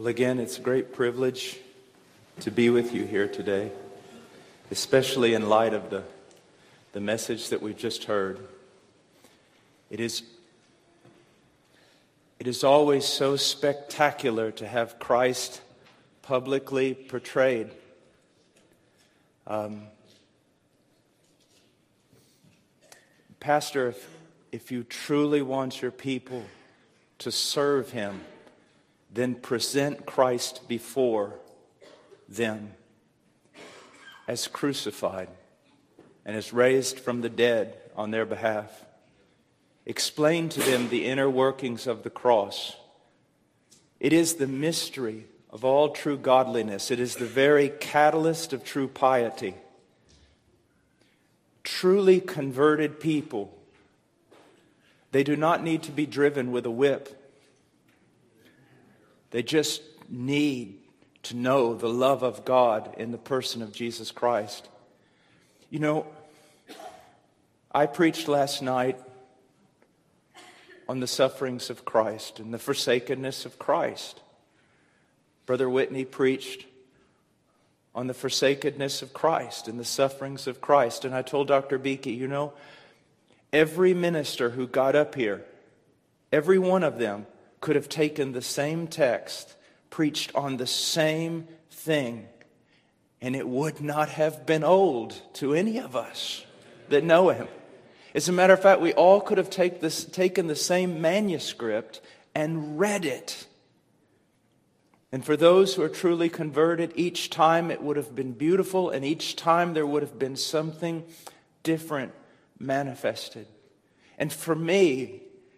Well, again, it's a great privilege to be with you here today, especially in light of the message that we've just heard. It is always so spectacular to have Christ publicly portrayed. Pastor, if you truly want your people to serve Him, then present Christ before them as crucified and as raised from the dead on their behalf. Explain to them the inner workings of the cross. It is the mystery of all true godliness. It is the very catalyst of true piety. Truly converted people, they do not need to be driven with a whip. They just need to know the love of God in the person of Jesus Christ. You know, I preached last night on the sufferings of Christ and the forsakenness of Christ. Brother Whitney preached on the forsakenness of Christ and the sufferings of Christ. And I told Dr. Beakey, you know, every minister who got up here, every one of them could have taken the same text, preached on the same thing, and it would not have been old to any of us that know Him. As a matter of fact, we all could have taken the same manuscript and read it. And for those who are truly converted, each time it would have been beautiful, and each time there would have been something different manifested. And for me,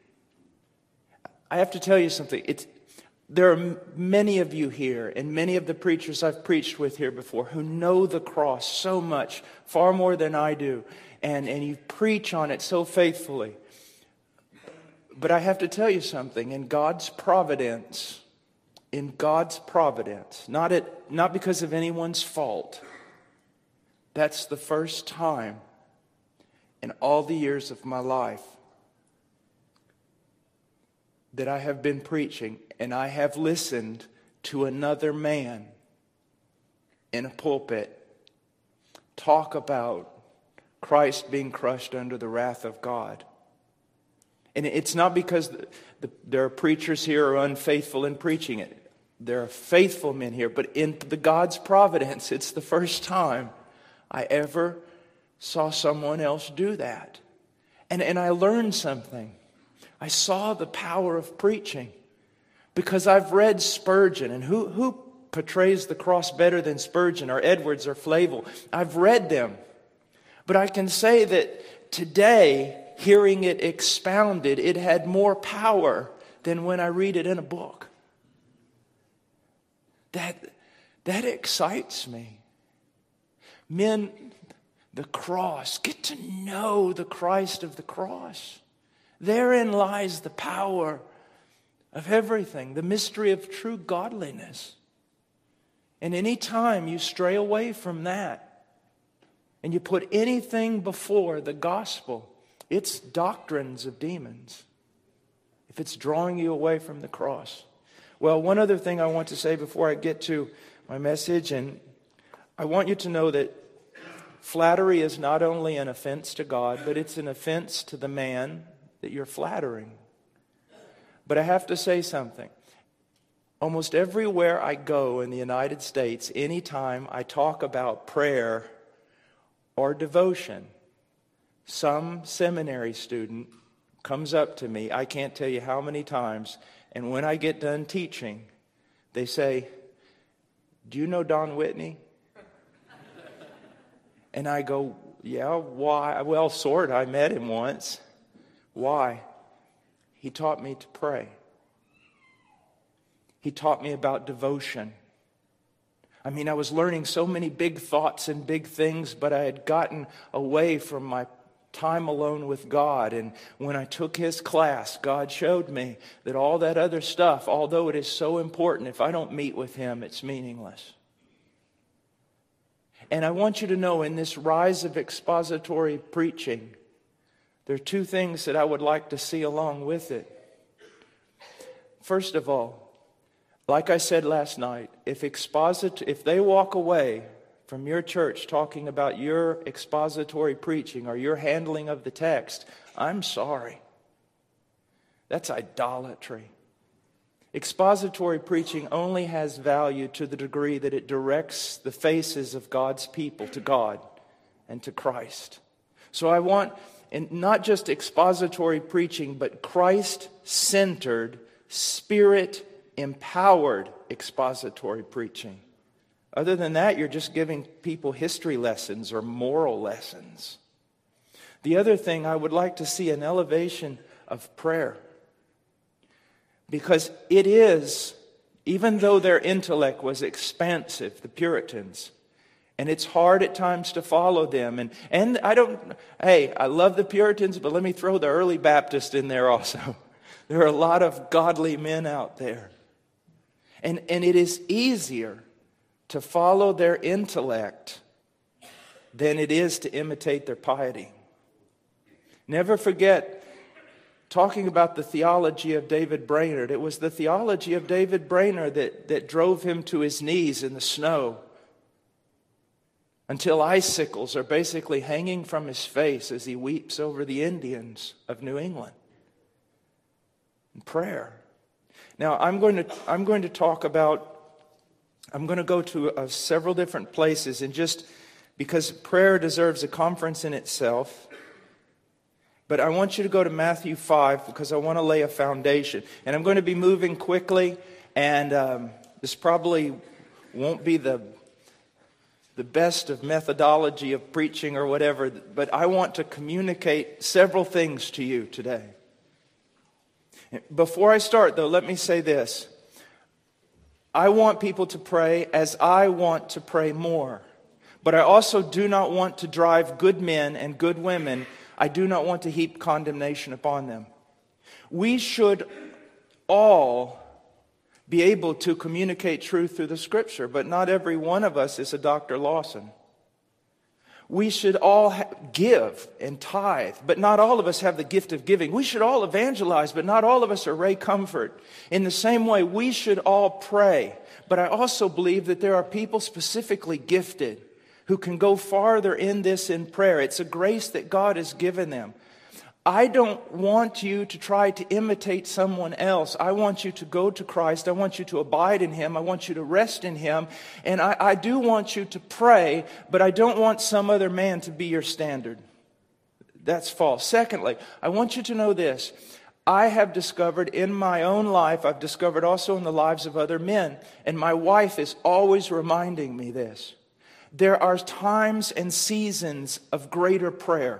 I have to tell you something. There are many of you here, and many of the preachers I've preached with here before, who know the cross so much, far more than I do, and you preach on it so faithfully. But I have to tell you something. In God's providence, not because of anyone's fault, that's the first time in all the years of my life that I have been preaching, and I have listened to another man in a pulpit talk about Christ being crushed under the wrath of God. And it's not because there are preachers here who are unfaithful in preaching it. There are faithful men here, but in the God's providence, it's the first time I ever saw someone else do that. And I learned something. I saw the power of preaching because I've read Spurgeon, and who portrays the cross better than Spurgeon or Edwards or Flavel? I've read them. But I can say that today, hearing it expounded, it had more power than when I read it in a book. That excites me. Men, the cross, get to know the Christ of the cross. Therein lies the power of everything, the mystery of true godliness. And any time you stray away from that and you put anything before the gospel, it's doctrines of demons. If it's drawing you away from the cross. Well, one other thing I want to say before I get to my message, and I want you to know that flattery is not only an offense to God, but it's an offense to the man that you're flattering. But I have to say something. Almost everywhere I go in the United States, anytime I talk about prayer or devotion, some seminary student comes up to me, I can't tell you how many times, and when I get done teaching, they say, "Do you know Don Whitney?" And I go, "Yeah, why?" "Well, sort of. I met him once." "Why?" "He taught me to pray. He taught me about devotion." I mean, I was learning so many big thoughts and big things, but I had gotten away from my time alone with God. And when I took his class, God showed me that all that other stuff, although it is so important, if I don't meet with him, it's meaningless. And I want you to know, in this rise of expository preaching, there are two things that I would like to see along with it. First of all, Like I said last night, if they walk away from your church talking about your expository preaching or your handling of the text, I'm sorry. That's idolatry. Expository preaching only has value to the degree that it directs the faces of God's people to God and to Christ. So I want, and not just expository preaching, but Christ-centered, Spirit-empowered expository preaching. Other than that, you're just giving people history lessons or moral lessons. The other thing, I would like to see an elevation of prayer. Because it is, even though their intellect was expansive, the Puritans, and it's hard at times to follow them. And I love the Puritans, but let me throw the early Baptists in there also. There are a lot of godly men out there. And it is easier to follow their intellect than it is to imitate their piety. Never forget, talking about the theology of David Brainerd, it was the theology of David Brainerd that drove him to his knees in the snow until icicles are basically hanging from his face as he weeps over the Indians of New England. And prayer. Now, I'm going to go to several different places, and just because prayer deserves a conference in itself. But I want you to go to Matthew 5 because I want to lay a foundation. And I'm going to be moving quickly, and this probably won't be the best of methodology of preaching or whatever, but I want to communicate several things to you today. Before I start, though, let me say this. I want people to pray as I want to pray more. But I also do not want to drive good men and good women. I do not want to heap condemnation upon them. We should all be able to communicate truth through the Scripture, but not every one of us is a Dr. Lawson. We should all give and tithe, but not all of us have the gift of giving. We should all evangelize, but not all of us are Ray Comfort. In the same way, we should all pray. But I also believe that there are people specifically gifted who can go farther in this in prayer. It's a grace that God has given them. I don't want you to try to imitate someone else. I want you to go to Christ. I want you to abide in Him. I want you to rest in Him. And I do want you to pray, but I don't want some other man to be your standard. That's false. Secondly, I want you to know this. I have discovered in my own life, I've discovered also in the lives of other men, and my wife is always reminding me this. There are times and seasons of greater prayer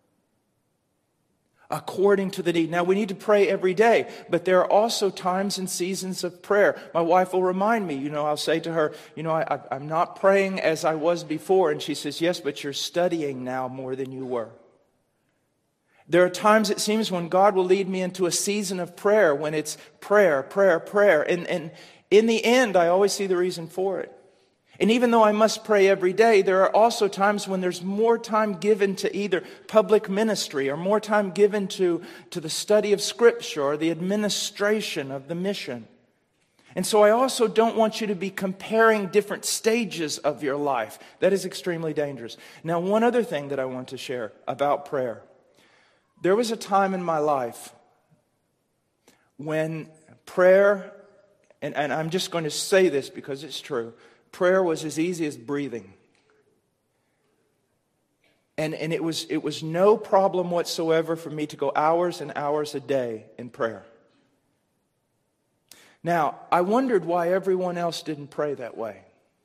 according to the need. Now, we need to pray every day, but there are also times and seasons of prayer. My wife will remind me, I'll say to her, I'm not praying as I was before. And she says, yes, but you're studying now more than you were. There are times, it seems, when God will lead me into a season of prayer, when it's prayer, prayer, prayer. And in the end, I always see the reason for it. And even though I must pray every day, there are also times when there's more time given to either public ministry or more time given to the study of Scripture or the administration of the mission. And so I also don't want you to be comparing different stages of your life. That is extremely dangerous. Now, one other thing that I want to share about prayer. There was a time in my life when prayer, and I'm just going to say this because it's true, prayer was as easy as breathing. And it was no problem whatsoever for me to go hours and hours a day in prayer. Now, I wondered why everyone else didn't pray that way.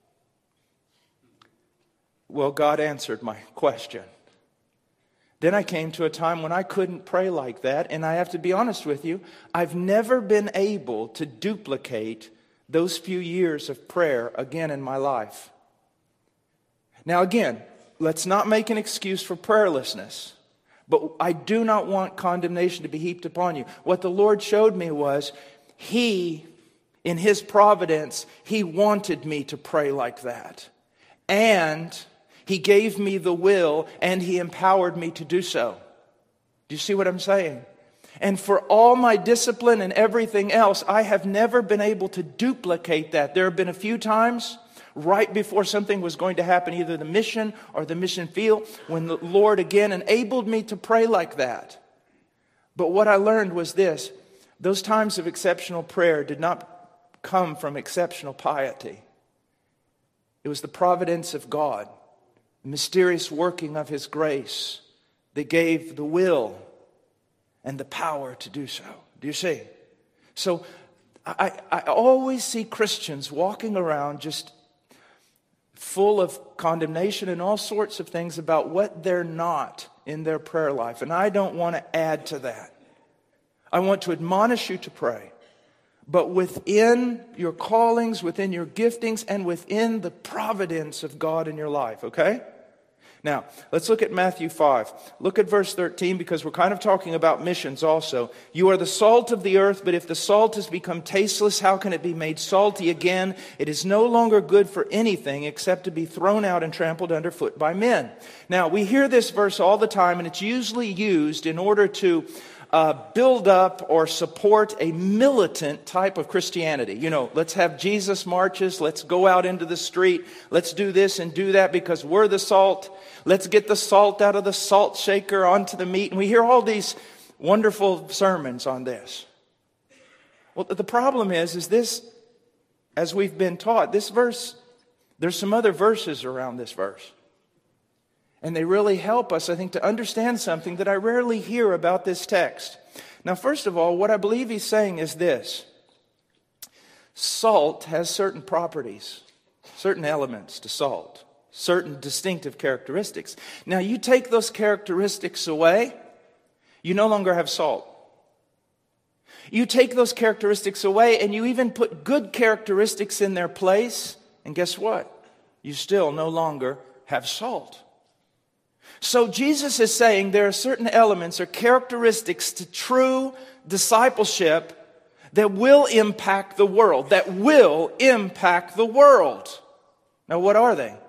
Well, God answered my question. Then I came to a time when I couldn't pray like that, and I have to be honest with you, I've never been able to duplicate those few years of prayer again in my life. Now again, let's not make an excuse for prayerlessness, but I do not want condemnation to be heaped upon you. What the Lord showed me was He, in His providence, He wanted me to pray like that. And He gave me the will and He empowered me to do so. Do you see what I'm saying? And for all my discipline and everything else, I have never been able to duplicate that. There have been a few times right before something was going to happen, either the mission or the mission field, when the Lord again enabled me to pray like that. But what I learned was this: those times of exceptional prayer did not come from exceptional piety. It was the providence of God, the mysterious working of His grace that gave the will and the power to do so. Do you see? So I always see Christians walking around just full of condemnation and all sorts of things about what they're not in their prayer life. And I don't want to add to that. I want to admonish you to pray. But within your callings, within your giftings, and within the providence of God in your life, okay? Now, let's look at Matthew 5. Look at verse 13, because we're kind of talking about missions also. You are the salt of the earth, but if the salt has become tasteless, how can it be made salty again? It is no longer good for anything except to be thrown out and trampled underfoot by men. Now, we hear this verse all the time, and it's usually used in order to build up or support a militant type of Christianity. You know, let's have Jesus marches. Let's go out into the street. Let's do this and do that because we're the salt. Let's get the salt out of the salt shaker onto the meat. And we hear all these wonderful sermons on this. Well, the problem is this, as we've been taught, this verse, there's some other verses around this verse. And they really help us, I think, to understand something that I rarely hear about this text. Now, first of all, what I believe he's saying is this. Salt has certain properties, certain elements to salt, certain distinctive characteristics. Now, you take those characteristics away, you no longer have salt. You take those characteristics away, and you even put good characteristics in their place, and guess what? You still no longer have salt. So Jesus is saying there are certain elements or characteristics to true discipleship that will impact the world. That will impact the world. Now, what are they?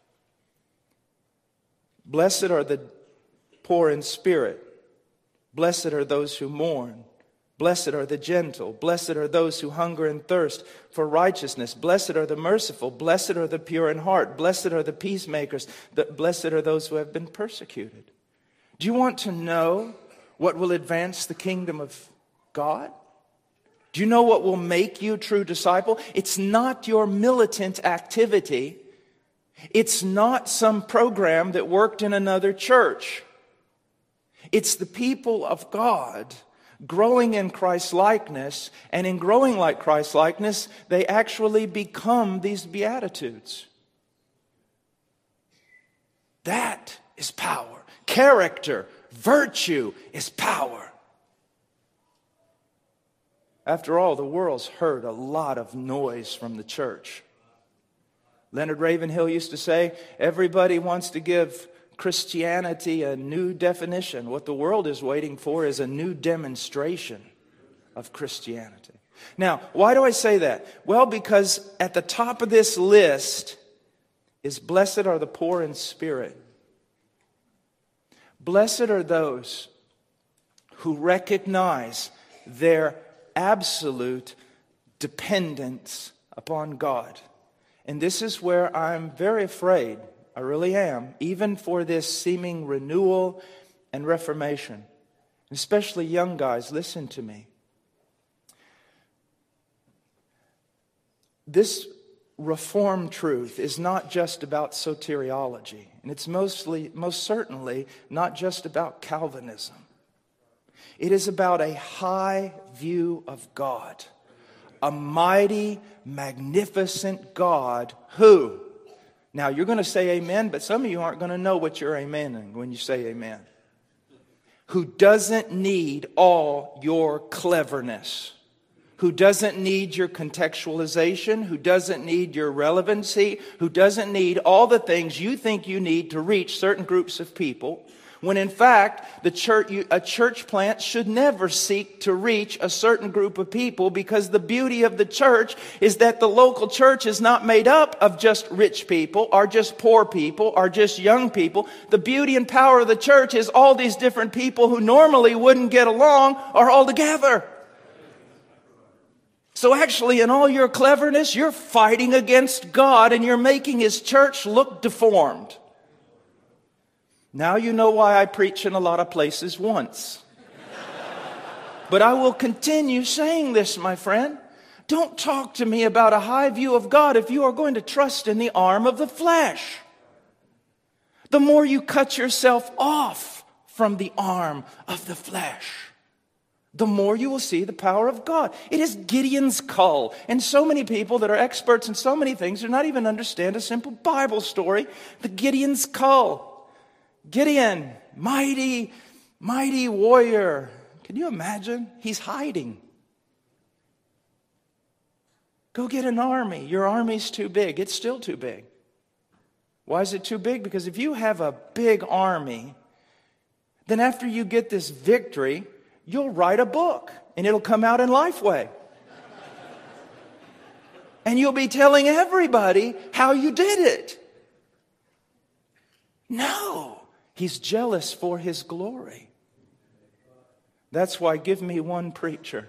Blessed are the poor in spirit. Blessed are those who mourn. Blessed are the gentle. Blessed are those who hunger and thirst for righteousness. Blessed are the merciful. Blessed are the pure in heart. Blessed are the peacemakers. Blessed are those who have been persecuted. Do you want to know what will advance the kingdom of God? Do you know what will make you a true disciple? It's not your militant activity. It's not some program that worked in another church. It's the people of God growing in Christ's likeness, and in growing like Christ's likeness, they actually become these Beatitudes. That is power. Character, virtue is power. After all, the world's heard a lot of noise from the church. Leonard Ravenhill used to say, everybody wants to give Christianity a new definition. What the world is waiting for is a new demonstration of Christianity. Now, why do I say that? Well, because at the top of this list is blessed are the poor in spirit. Blessed are those who recognize their absolute dependence upon God. And this is where I'm very afraid, I really am, even for this seeming renewal and reformation. Especially young guys, listen to me. This Reformed truth is not just about soteriology, and it's most certainly not just about Calvinism. It is about a high view of God, a mighty, magnificent God who, now you're going to say amen, but some of you aren't going to know what you're amening when you say amen, who doesn't need all your cleverness, who doesn't need your contextualization, who doesn't need your relevancy, who doesn't need all the things you think you need to reach certain groups of people. When in fact, a church plant should never seek to reach a certain group of people, because the beauty of the church is that the local church is not made up of just rich people or just poor people or just young people. The beauty and power of the church is all these different people who normally wouldn't get along are all together. So actually, in all your cleverness, you're fighting against God and you're making His church look deformed. Now you know why I preach in a lot of places once. But I will continue saying this, my friend. Don't talk to me about a high view of God if you are going to trust in the arm of the flesh. The more you cut yourself off from the arm of the flesh, the more you will see the power of God. It is Gideon's cull. And so many people that are experts in so many things do not even understand a simple Bible story. The Gideon's cull. Gideon, mighty warrior. Can you imagine? He's hiding. Go get an army. Your army's too big. It's still too big. Why is it too big? Because if you have a big army, then after you get this victory, you'll write a book and it'll come out in Lifeway. And you'll be telling everybody how you did it. No. He's jealous for His glory. That's why give me one preacher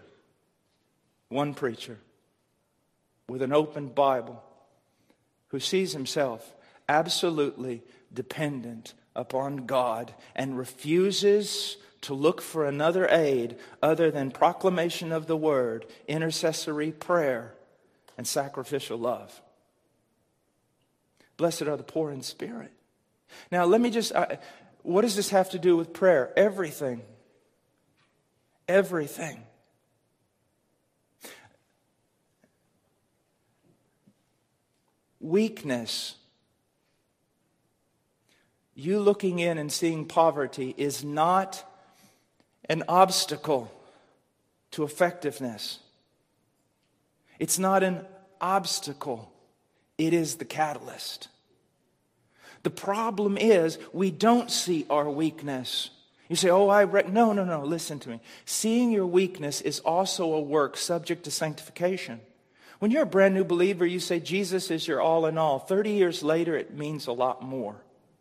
with an open Bible who sees himself absolutely dependent upon God and refuses to look for another aid other than proclamation of the word, intercessory prayer, and sacrificial love. Blessed are the poor in spirit. Now, let me just, what does this have to do with prayer? Everything. Everything. Weakness. You looking in and seeing poverty is not an obstacle to effectiveness. It's not an obstacle. It is the catalyst. The problem is we don't see our weakness. You say, no, listen to me. Seeing your weakness is also a work subject to sanctification. When you're a brand new believer, you say Jesus is your all in all. 30 years later, it means a lot more.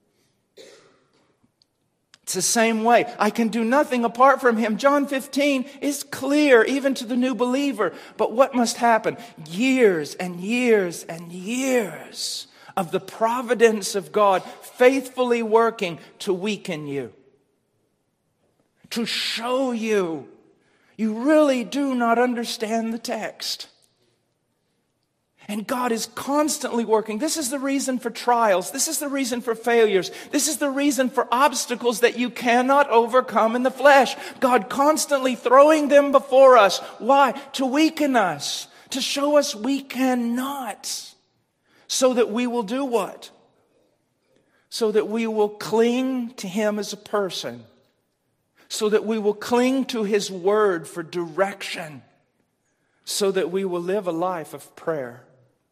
It's the same way. I can do nothing apart from Him. John 15 is clear, even to the new believer. But what must happen? Years and years and years of the providence of God faithfully working to weaken you. To show you really do not understand the text. And God is constantly working. This is the reason for trials. This is the reason for failures. This is the reason for obstacles that you cannot overcome in the flesh. God constantly throwing them before us. Why? To weaken us. To show us we cannot. So that we will do what? So that we will cling to Him as a person. So that we will cling to His word for direction. So that we will live a life of prayer.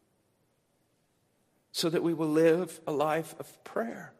So that we will live a life of prayer.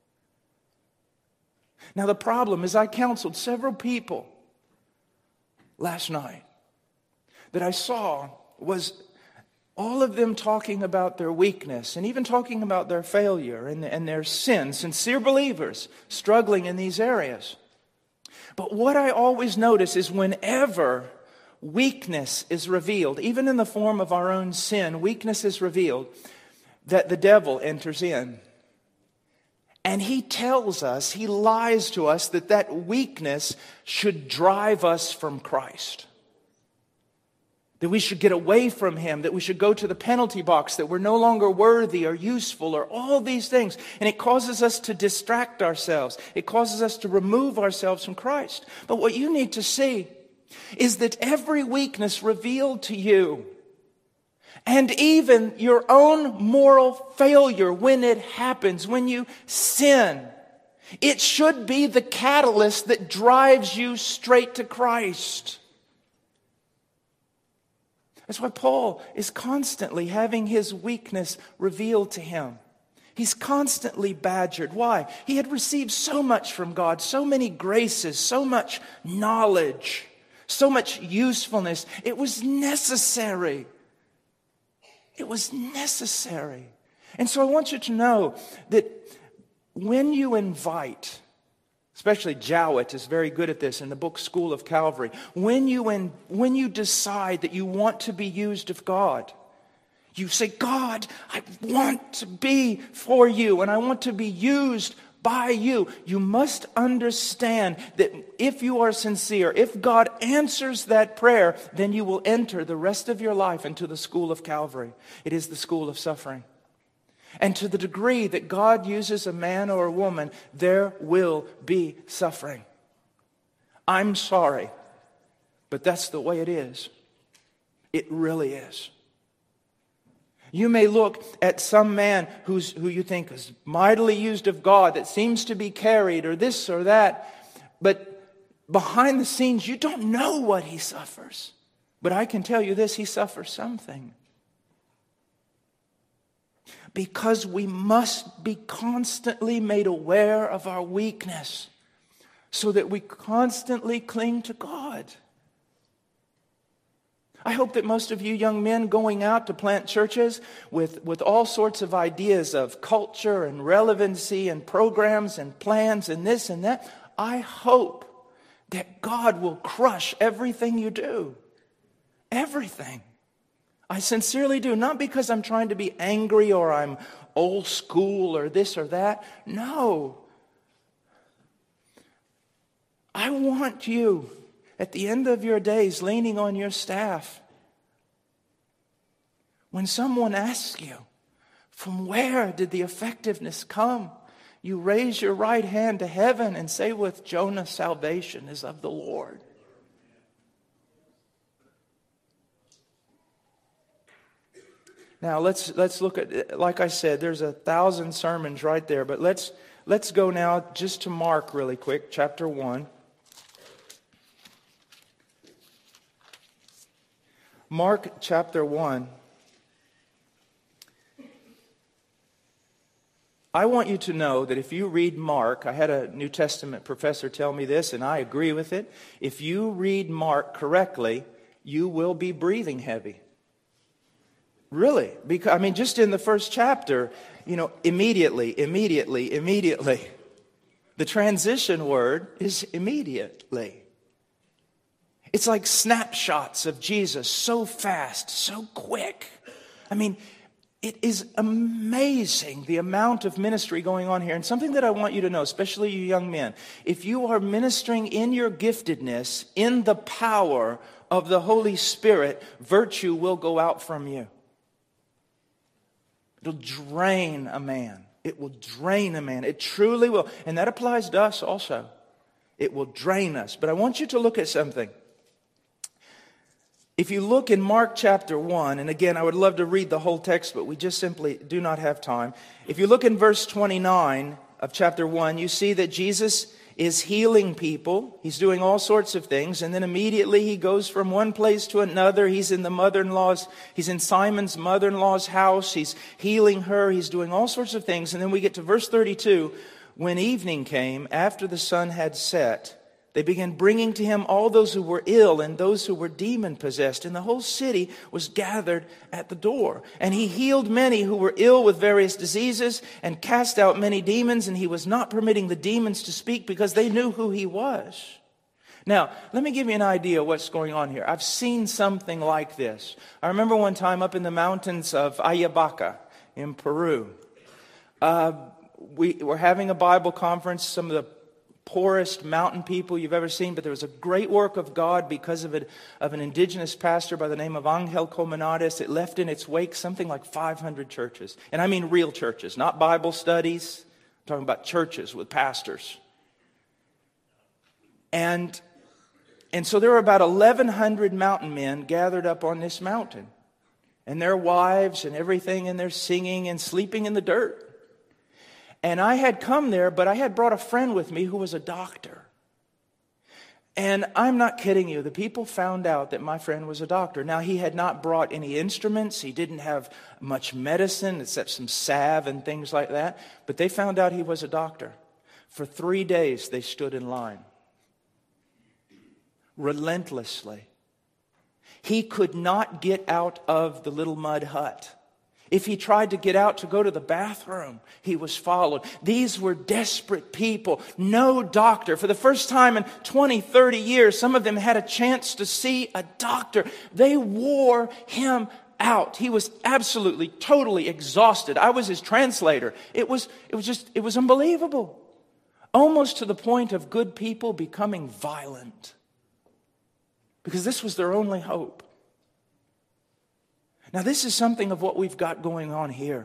Now the problem is I counseled several people last night that I saw was all of them talking about their weakness and even talking about their failure and their sin. Sincere believers struggling in these areas. But what I always notice is whenever weakness is revealed, even in the form of our own sin, weakness is revealed, that the devil enters in. And he tells us, he lies to us that weakness should drive us from Christ. That we should get away from Him, that we should go to the penalty box, that we're no longer worthy or useful or all these things. And it causes us to distract ourselves. It causes us to remove ourselves from Christ. But what you need to see is that every weakness revealed to you, and even your own moral failure when it happens, when you sin, it should be the catalyst that drives you straight to Christ. That's why Paul is constantly having his weakness revealed to him. He's constantly badgered. Why? He had received so much from God, so many graces, so much knowledge, so much usefulness. It was necessary. It was necessary. And so I want you to know that when you invite, especially Jowett is very good at this in the book School of Calvary, when you decide that you want to be used of God, you say, God, I want to be for you and I want to be used by you. You must understand that if you are sincere, if God answers that prayer, then you will enter the rest of your life into the school of Calvary. It is the school of suffering. And to the degree that God uses a man or a woman, there will be suffering. I'm sorry, but that's the way it is. It really is. You may look at some man who you think is mightily used of God, that seems to be carried or this or that, but behind the scenes you don't know what he suffers. But I can tell you this, he suffers something. Because we must be constantly made aware of our weakness so that we constantly cling to God. I hope that most of you young men going out to plant churches with all sorts of ideas of culture and relevancy and programs and plans and this and that, I hope that God will crush everything you do. Everything. I sincerely do. Not because I'm trying to be angry or I'm old school or this or that. No. I want you at the end of your days leaning on your staff. When someone asks you, from where did the effectiveness come? You raise your right hand to heaven and say with Jonah, salvation is of the Lord. Now let's look at, like I said, there's 1,000 sermons right there, but let's go now just to Mark really quick, chapter 1. Mark chapter 1. I want you to know that if you read Mark, I had a New Testament professor tell me this, and I agree with it. If you read Mark correctly, you will be breathing heavy. Really? Because, I mean, just in the first chapter, immediately. The transition word is immediately. It's like snapshots of Jesus, so fast, so quick. I mean, it is amazing the amount of ministry going on here. And something that I want you to know, especially you young men, if you are ministering in your giftedness, in the power of the Holy Spirit, virtue will go out from you. It'll drain a man. It will drain a man. It truly will. And that applies to us also. It will drain us. But I want you to look at something. If you look in Mark chapter 1, and again, I would love to read the whole text, but we just simply do not have time. If you look in verse 29 of chapter 1, you see that Jesus is healing people. He's doing all sorts of things. And then immediately he goes from one place to another. He's in Simon's mother-in-law's house. He's healing her. He's doing all sorts of things. And then we get to verse 32. When evening came, after the sun had set, they began bringing to him all those who were ill and those who were demon-possessed. And the whole city was gathered at the door. And he healed many who were ill with various diseases and cast out many demons. And he was not permitting the demons to speak because they knew who he was. Now, let me give you an idea of what's going on here. I've seen something like this. I remember one time up in the mountains of Ayabaca in Peru. We were having a Bible conference. Some of the poorest mountain people you've ever seen, but there was a great work of God because of an indigenous pastor by the name of Angel Colmenares. It left in its wake something like 500 churches. And I mean real churches, not Bible studies. I'm talking about churches with pastors. And so there were about 1,100 mountain men gathered up on this mountain. And their wives and everything, and they're singing and sleeping in the dirt. And I had come there, but I had brought a friend with me who was a doctor. And I'm not kidding you. The people found out that my friend was a doctor. Now, he had not brought any instruments. He didn't have much medicine except some salve and things like that. But they found out he was a doctor. For 3 days, they stood in line. Relentlessly. He could not get out of the little mud hut. If he tried to get out to go to the bathroom, he was followed. These were desperate people. No doctor. For the first time in 20, 30 years, some of them had a chance to see a doctor. They wore him out. He was absolutely, totally exhausted. I was his translator. It was unbelievable. Almost to the point of good people becoming violent. Because this was their only hope. Now, this is something of what we've got going on here.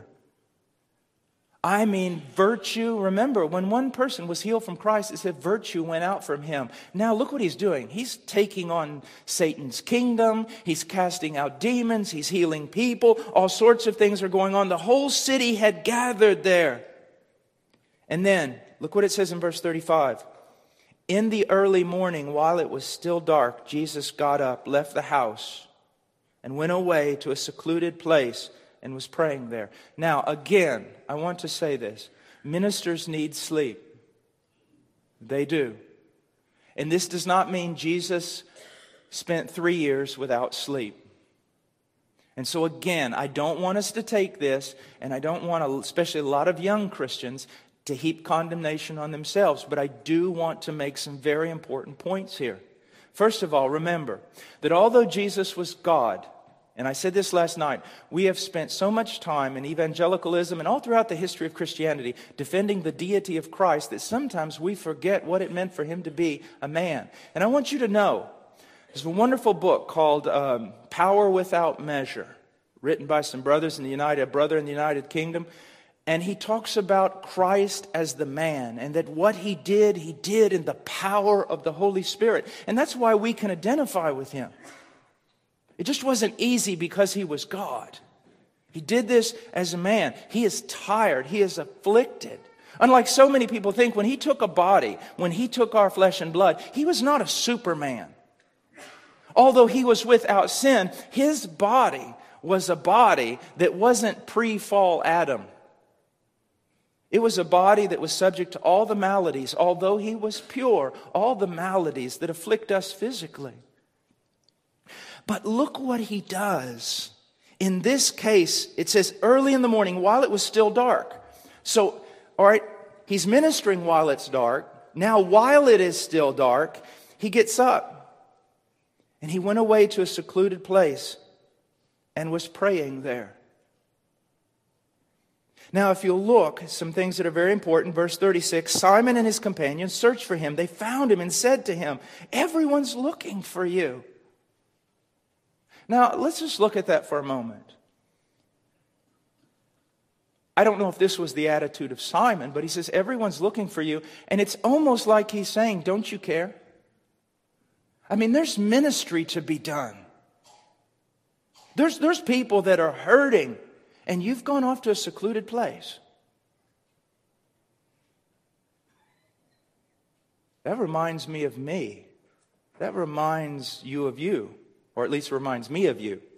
I mean, virtue. Remember, when one person was healed from Christ, it said virtue went out from him. Now, look what he's doing. He's taking on Satan's kingdom. He's casting out demons. He's healing people. All sorts of things are going on. The whole city had gathered there. And then, look what it says in verse 35. In the early morning, while it was still dark, Jesus got up, left the house, and went away to a secluded place and was praying there. Now, again, I want to say this. Ministers need sleep. They do. And this does not mean Jesus spent 3 years without sleep. And so again, I don't want us to take this, and I don't want to, especially a lot of young Christians, to heap condemnation on themselves. But I do want to make some very important points here. First of all, remember that although Jesus was God, and I said this last night, we have spent so much time in evangelicalism and all throughout the history of Christianity defending the deity of Christ that sometimes we forget what it meant for him to be a man. And I want you to know, there's a wonderful book called Power Without Measure, written by some brothers in a brother in the United Kingdom. And he talks about Christ as the man, and that what he did in the power of the Holy Spirit. And that's why we can identify with him. It just wasn't easy because he was God. He did this as a man. He is tired. He is afflicted. Unlike so many people think, when he took a body, when he took our flesh and blood, he was not a Superman. Although he was without sin, his body was a body that wasn't pre-fall Adam. It was a body that was subject to all the maladies, although he was pure, all the maladies that afflict us physically. But look what he does. In this case, it says early in the morning while it was still dark. So, all right, he's ministering while it's dark. Now, while it is still dark, he gets up. And he went away to a secluded place and was praying there. Now, if you'll look, some things that are very important. Verse 36, Simon and his companions searched for him. They found him and said to him, "Everyone's looking for you." Now, let's just look at that for a moment. I don't know if this was the attitude of Simon, but he says, everyone's looking for you. And it's almost like he's saying, don't you care? I mean, there's ministry to be done. There's people that are hurting, and you've gone off to a secluded place. That reminds me of me. That reminds you of you. Or at least reminds me of you.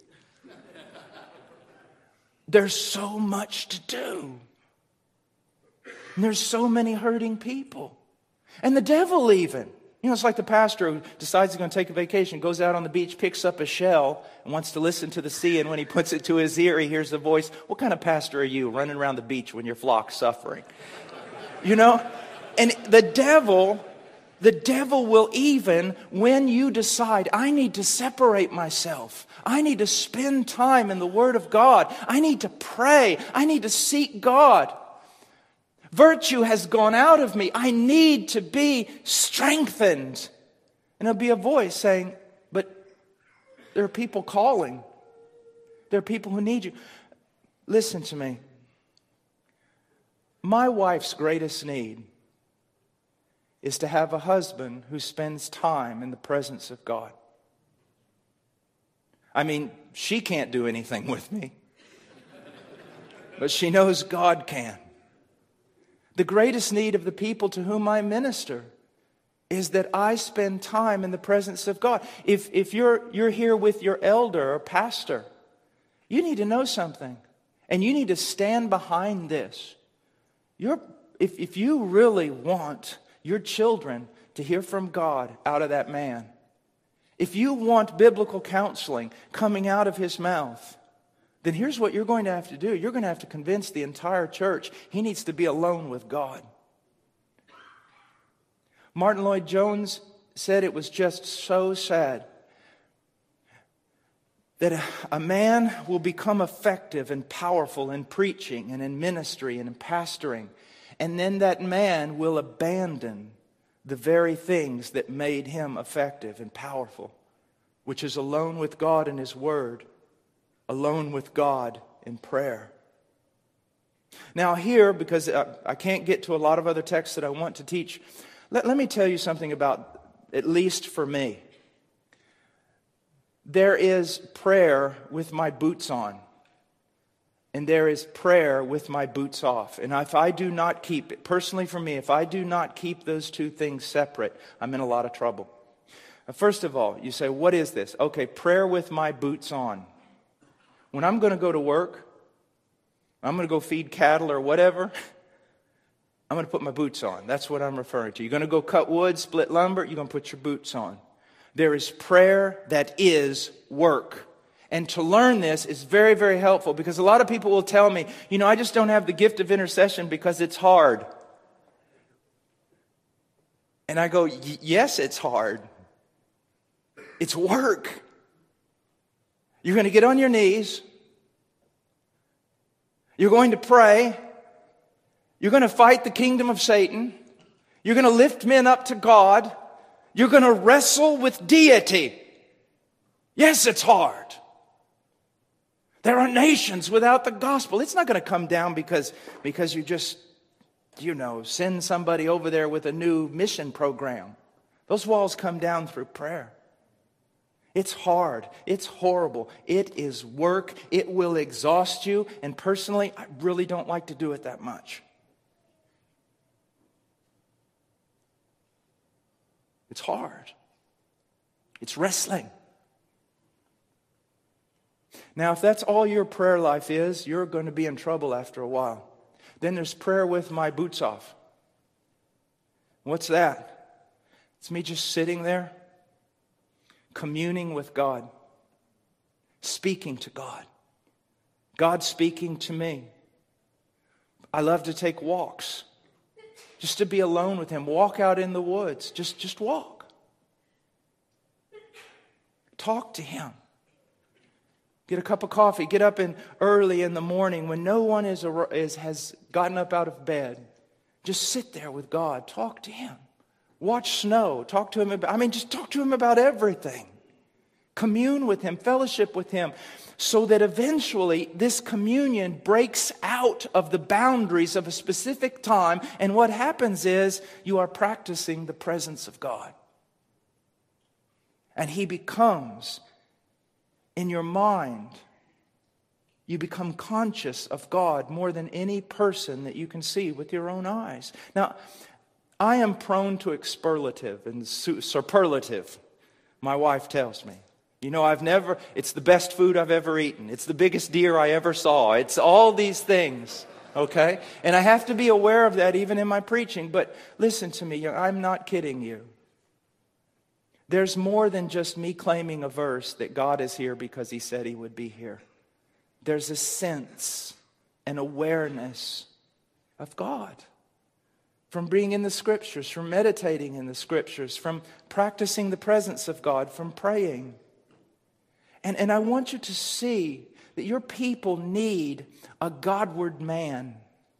There's so much to do. And there's so many hurting people. And the devil even. You know, it's like the pastor who decides he's going to take a vacation, goes out on the beach, picks up a shell, and wants to listen to the sea, and when he puts it to his ear, he hears the voice, "What kind of pastor are you running around the beach when your flock's suffering?" You know? And the devil will even, when you decide, I need to separate myself. I need to spend time in the Word of God. I need to pray. I need to seek God. Virtue has gone out of me. I need to be strengthened. And there'll be a voice saying, but there are people calling. There are people who need you. Listen to me. My wife's greatest need is to have a husband who spends time in the presence of God. I mean, she can't do anything with me, but she knows God can. The greatest need of the people to whom I minister is that I spend time in the presence of God. If you're here with your elder or pastor, you need to know something. And you need to stand behind this. If you really want your children to hear from God out of that man, if you want biblical counseling coming out of his mouth, then here's what you're going to have to do. You're going to have to convince the entire church he needs to be alone with God. Martin Lloyd-Jones said it was just so sad that a man will become effective and powerful in preaching and in ministry and in pastoring, and then that man will abandon the very things that made him effective and powerful, which is alone with God in His Word, alone with God in prayer. Now here, because I can't get to a lot of other texts that I want to teach, let me tell you something about, at least for me. There is prayer with my boots on, and there is prayer with my boots off. And if I do not keep, personally for me, if I do not keep those two things separate, I'm in a lot of trouble. First of all, you say, what is this? Okay, prayer with my boots on. When I'm going to go to work, I'm going to go feed cattle or whatever, I'm going to put my boots on. That's what I'm referring to. You're going to go cut wood, split lumber, you're going to put your boots on. There is prayer that is work. And to learn this is very, very helpful, because a lot of people will tell me, I just don't have the gift of intercession because it's hard. And I go, yes, it's hard. It's work. You're going to get on your knees. You're going to pray. You're going to fight the kingdom of Satan. You're going to lift men up to God. You're going to wrestle with deity. Yes, it's hard. There are nations without the gospel. It's not going to come down because you just, send somebody over there with a new mission program. Those walls come down through prayer. It's hard. It's horrible. It is work. It will exhaust you. And personally, I really don't like to do it that much. It's hard. It's wrestling. Now, if that's all your prayer life is, you're going to be in trouble after a while. Then there's prayer with my boots off. What's that? It's me just sitting there, communing with God, speaking to God, God speaking to me. I love to take walks, just to be alone with Him. Walk out in the woods, just walk. Talk to Him. Get a cup of coffee. Get up early in the morning when no one has gotten up out of bed. Just sit there with God. Talk to Him. Watch snow. Talk to Him just talk to Him about everything. Commune with Him. Fellowship with Him. So that eventually this communion breaks out of the boundaries of a specific time. And what happens is you are practicing the presence of God. And He becomes, in your mind, you become conscious of God more than any person that you can see with your own eyes. Now, I am prone to expurlative and superlative, my wife tells me. It's the best food I've ever eaten. It's the biggest deer I ever saw. It's all these things, okay? And I have to be aware of that even in my preaching. But listen to me, I'm not kidding you. There's more than just me claiming a verse that God is here because He said He would be here. There's a sense, an awareness of God. From being in the Scriptures, from meditating in the Scriptures, from practicing the presence of God, from praying. And I want you to see that your people need a Godward man.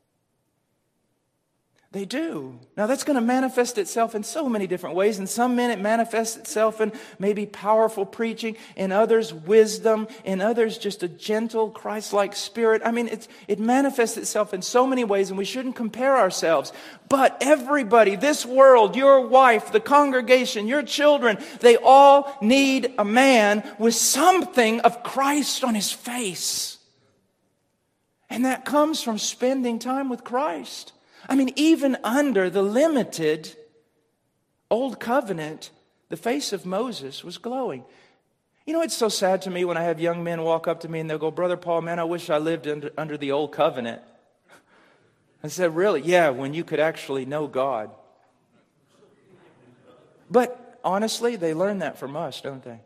They do. Now that's going to manifest itself in so many different ways. In some men it manifests itself in maybe powerful preaching. In others, wisdom. In others, just a gentle, Christ-like spirit. It manifests itself in so many ways, and we shouldn't compare ourselves. But everybody, this world, your wife, the congregation, your children, they all need a man with something of Christ on his face. And that comes from spending time with Christ. Even under the limited Old covenant, the face of Moses was glowing. You know, it's so sad to me when I have young men walk up to me and they'll go, Brother Paul, man, I wish I lived under the old covenant. I said, really? Yeah, when you could actually know God. But honestly, they learn that from us, don't they?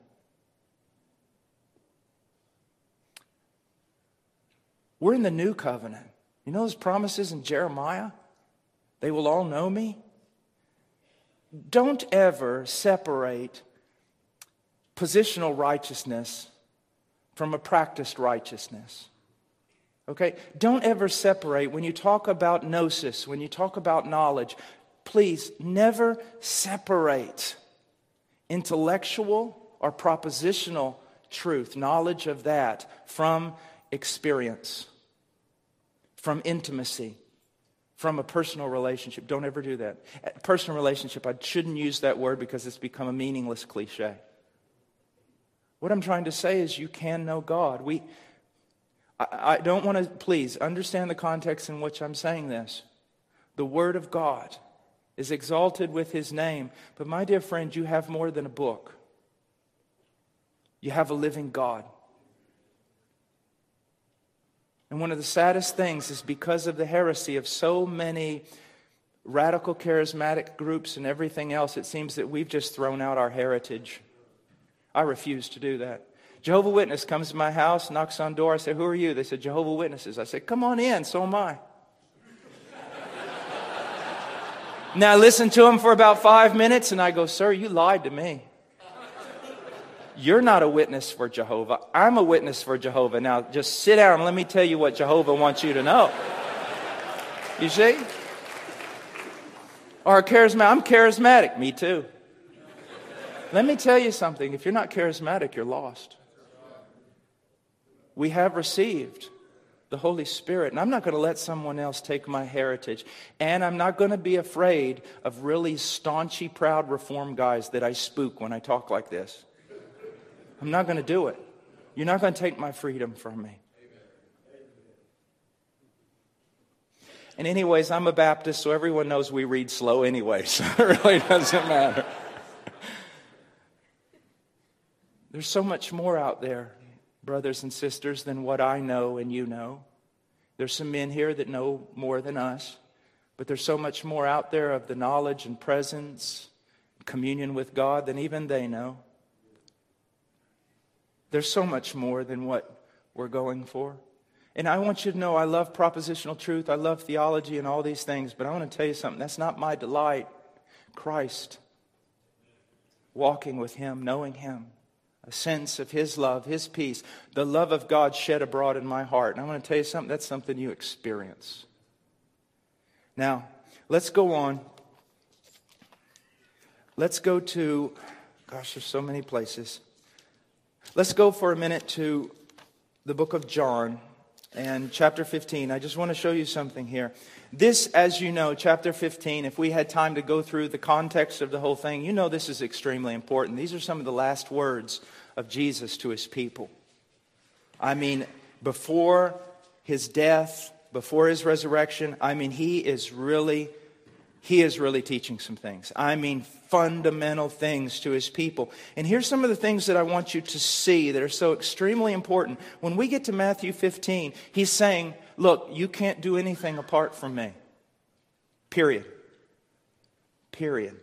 We're in the new covenant. You know those promises in Jeremiah? They will all know me. Don't ever separate positional righteousness from a practiced righteousness. Okay? Don't ever separate. When you talk about gnosis, when you talk about knowledge, please never separate intellectual or propositional truth, knowledge of that, from experience, from intimacy, from a personal relationship. Don't ever do that. Personal relationship, I shouldn't use that word because it's become a meaningless cliche. What I'm trying to say is you can know God. I don't want to, please, understand the context in which I'm saying this. The Word of God is exalted with His name. But my dear friend, you have more than a book. You have a living God. And one of the saddest things is because of the heresy of so many radical charismatic groups and everything else, it seems that we've just thrown out our heritage. I refuse to do that. Jehovah's Witness comes to my house, knocks on the door. I say, who are you? They said, Jehovah's Witnesses. I said, come on in, so am I. Now I listen to him for about 5 minutes and I go, sir, you lied to me. You're not a witness for Jehovah. I'm a witness for Jehovah. Now just sit down and let me tell you what Jehovah wants you to know. You see? Or I'm charismatic. Me too. Let me tell you something. If you're not charismatic, you're lost. We have received the Holy Spirit. And I'm not going to let someone else take my heritage. And I'm not going to be afraid of really staunchy, proud Reformed guys that I spook when I talk like this. I'm not going to do it. You're not going to take my freedom from me. And anyways, I'm a Baptist, so everyone knows we read slow anyway. So it really doesn't matter. There's so much more out there, brothers and sisters, than what I know and you know. There's some men here that know more than us, but there's so much more out there of the knowledge and presence, communion with God than even they know. There's so much more than what we're going for. And I want you to know I love propositional truth, I love theology and all these things, but I want to tell you something, that's not my delight. Christ, walking with Him, knowing Him. A sense of His love, His peace, the love of God shed abroad in my heart. And I'm going to tell you something, that's something you experience. Now, let's go on. Let's go to, gosh, there's so many places. Let's go for a minute to the book of John and chapter 15. I just want to show you something here. This, as you know, chapter 15, if we had time to go through the context of the whole thing, you know this is extremely important. These are some of the last words of Jesus to His people. I mean, before His death, before His resurrection, I mean, He is really teaching some things. I mean, fundamental things to His people. And here's some of the things that I want you to see that are so extremely important. When we get to Matthew 15, He's saying, look, you can't do anything apart from me. Period. Period.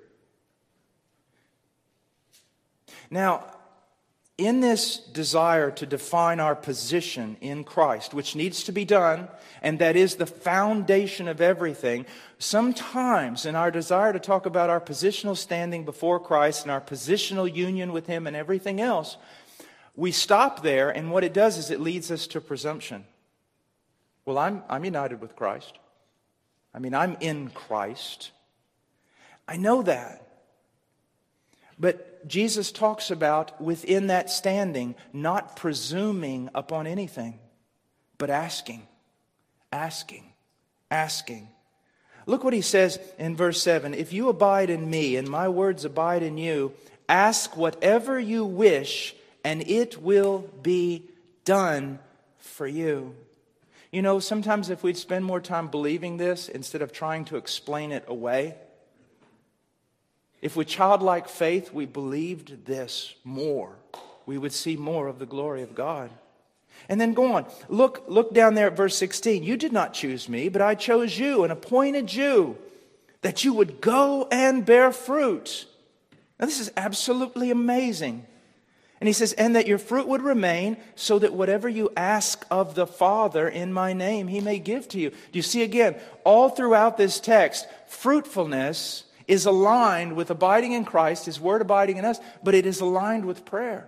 Now, in this desire to define our position in Christ, which needs to be done, and that is the foundation of everything, sometimes in our desire to talk about our positional standing before Christ and our positional union with Him and everything else, we stop there, and what it does is it leads us to presumption. Well, I'm united with Christ. I mean, I'm in Christ. I know that. But Jesus talks about within that standing, not presuming upon anything, but asking. Look what He says in verse 7. If you abide in me and my words abide in you, ask whatever you wish and it will be done for you. You know, sometimes if we'd spend more time believing this instead of trying to explain it away, if with childlike faith we believed this more, we would see more of the glory of God. And then go on. Look down there at verse 16. You did not choose me, but I chose you and appointed you that you would go and bear fruit. Now this is absolutely amazing. And he says, and that your fruit would remain, so that whatever you ask of the Father in my name, he may give to you. Do you see again, all throughout this text, fruitfulness is aligned with abiding in Christ, His Word abiding in us, but it is aligned with prayer.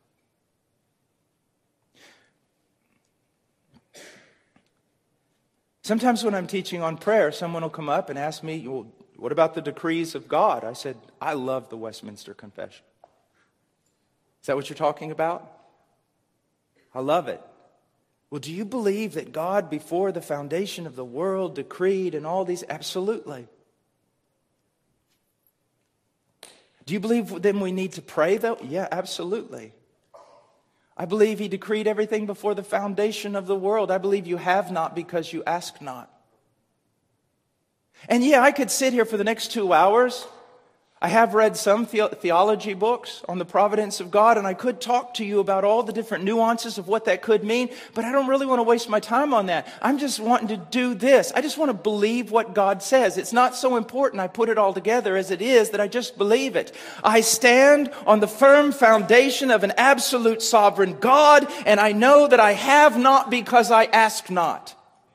Sometimes when I'm teaching on prayer, someone will come up and ask me, well, what about the decrees of God? I said, I love the Westminster Confession. Is that what you're talking about? I love it. Well, do you believe that God, before the foundation of the world, decreed and all these? Absolutely. Do you believe then we need to pray, though? Yeah, absolutely. I believe He decreed everything before the foundation of the world. I believe you have not because you ask not. And yeah, I could sit here for the next 2 hours. I have read some theology books on the providence of God, and I could talk to you about all the different nuances of what that could mean, but I don't really want to waste my time on that. I'm just wanting to do this. I just want to believe what God says. It's not so important I put it all together as it is that I just believe it. I stand on the firm foundation of an absolute sovereign God, and I know that I have not because I ask not.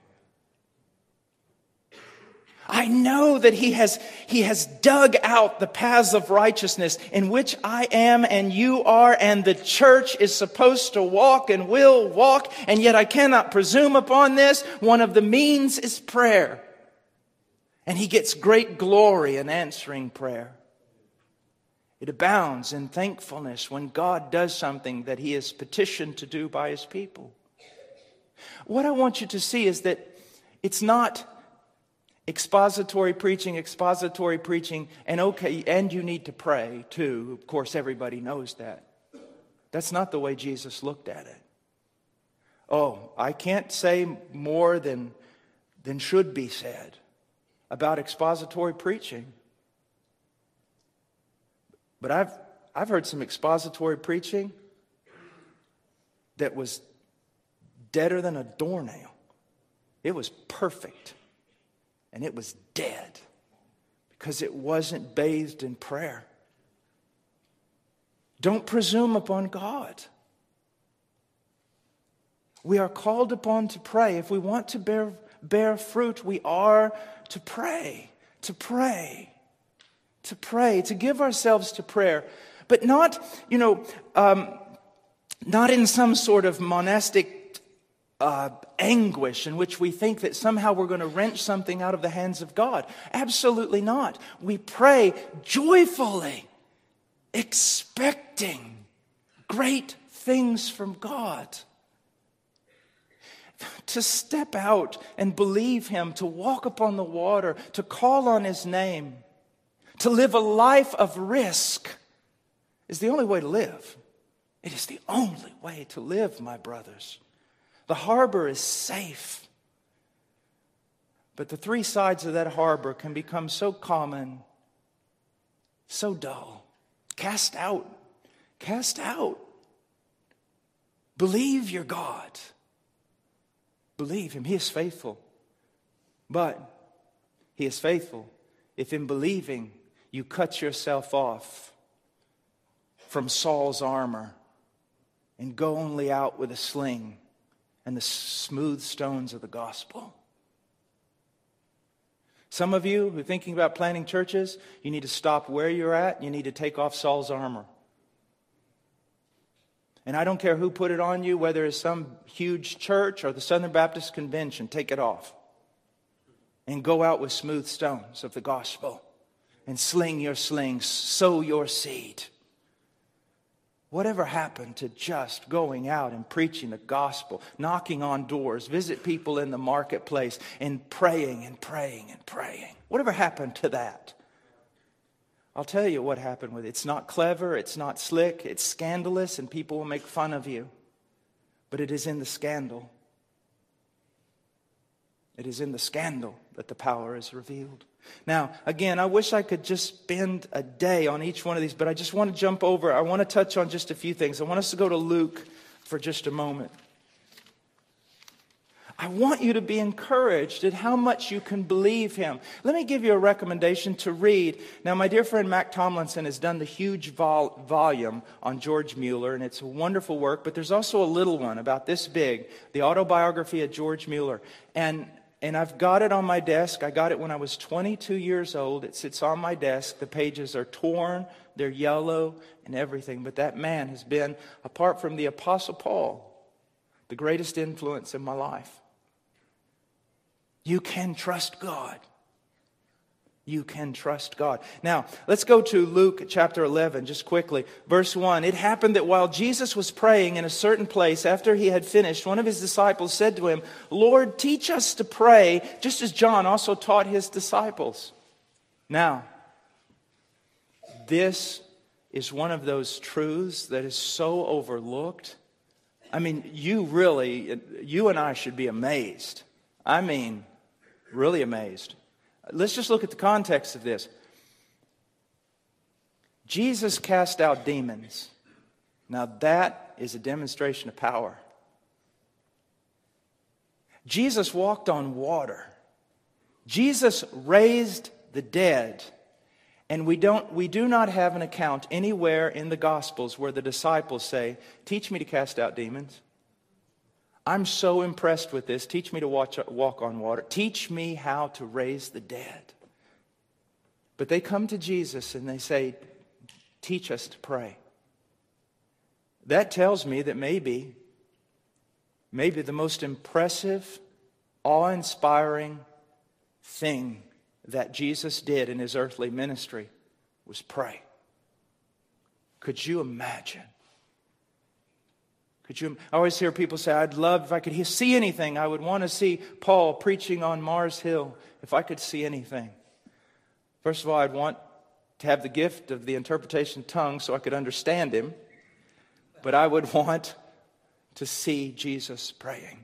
I know that He has dug out the paths of righteousness in which I am and you are, and the church is supposed to walk and will walk, and yet I cannot presume upon this. One of the means is prayer. And He gets great glory in answering prayer. It abounds in thankfulness when God does something that He is petitioned to do by His people. What I want you to see is that it's not expository preaching, and you need to pray too. Of course, everybody knows that. That's not the way Jesus looked at it. Oh, I can't say more than should be said about expository preaching. But I've heard some expository preaching that was deader than a doornail. It was perfect. And it was dead because it wasn't bathed in prayer. Don't presume upon God. We are called upon to pray. If we want to bear fruit, we are to pray, to give ourselves to prayer. But not, not in some sort of monastic anguish in which we think that somehow we're going to wrench something out of the hands of God. Absolutely not. We pray joyfully, expecting great things from God. To step out and believe Him, to walk upon the water, to call on His name, to live a life of risk is the only way to live. It is the only way to live, my brothers. The harbor is safe. But the three sides of that harbor can become so common, so dull. Cast out. Cast out. Believe your God. Believe Him. He is faithful. But He is faithful if in believing you cut yourself off from Saul's armor and go only out with a sling and the smooth stones of the gospel. Some of you who are thinking about planting churches, you need to stop where you're at. You need to take off Saul's armor. And I don't care who put it on you, whether it's some huge church or the Southern Baptist Convention, take it off. And go out with smooth stones of the gospel. And sling your slings, sow your seed. Whatever happened to just going out and preaching the gospel, knocking on doors, visit people in the marketplace, and praying and praying and praying? Whatever happened to that? I'll tell you what happened with it. It's not clever, it's not slick, it's scandalous, and people will make fun of you. But it is in the scandal. It is in the scandal that the power is revealed. Now, again, I wish I could just spend a day on each one of these, but I just want to jump over. I want to touch on just a few things. I want us to go to Luke for just a moment. I want you to be encouraged at how much you can believe Him. Let me give you a recommendation to read. Now, my dear friend Mac Tomlinson has done the huge volume on George Mueller, and it's a wonderful work, but there's also a little one about this big, the autobiography of George Mueller. And I've got it on my desk. I got it when I was 22 years old. It sits on my desk. The pages are torn, they're yellow, and everything. But that man has been, apart from the Apostle Paul, the greatest influence in my life. You can trust God. You can trust God. Now, let's go to Luke chapter 11, just quickly. Verse 1, it happened that while Jesus was praying in a certain place, after he had finished, one of his disciples said to him, Lord, teach us to pray, just as John also taught his disciples. Now, this is one of those truths that is so overlooked. I mean, you and I should be amazed. I mean, really amazed. Let's just look at the context of this. Jesus cast out demons. Now that is a demonstration of power. Jesus walked on water. Jesus raised the dead. And we do not have an account anywhere in the Gospels where the disciples say, teach me to cast out demons. I'm so impressed with this. Teach me to walk on water. Teach me how to raise the dead. But they come to Jesus and they say, teach us to pray. That tells me that maybe the most impressive, awe-inspiring thing that Jesus did in his earthly ministry was pray. Could you imagine? I always hear people say, I'd love, if I could see anything, I would want to see Paul preaching on Mars Hill, if I could see anything. First of all, I'd want to have the gift of the interpretation of tongues so I could understand him. But I would want to see Jesus praying.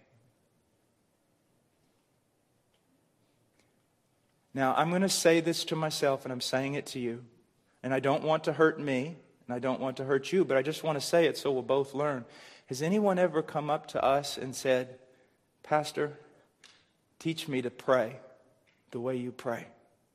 Now, I'm going to say this to myself, and I'm saying it to you. And I don't want to hurt me, and I don't want to hurt you, but I just want to say it so we'll both learn. Has anyone ever come up to us and said, Pastor, teach me to pray the way you pray?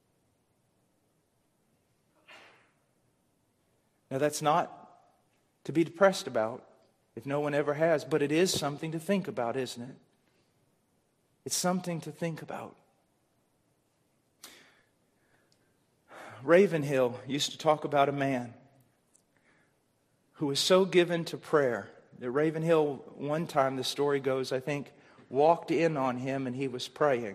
Now, that's not to be depressed about, if no one ever has, but it is something to think about, isn't it? It's something to think about. Ravenhill used to talk about a man who was so given to prayer that Ravenhill, one time, the story goes, I think, walked in on him and he was praying.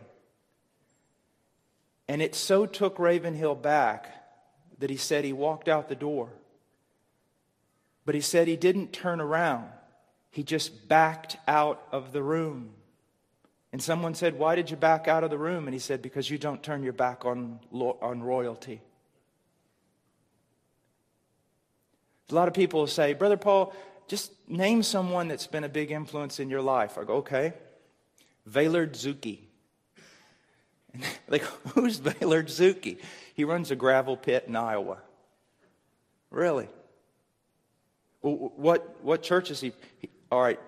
And it so took Ravenhill back that he said he walked out the door. But he said he didn't turn around. He just backed out of the room. And someone said, why did you back out of the room? And he said, because you don't turn your back on royalty. A lot of people will say, Brother Paul, just name someone that's been a big influence in your life. I go, okay. Vaylor Zucchi. And they go, who's Vaylor Zucchi? He runs a gravel pit in Iowa. Really? Well, what church is he? All right.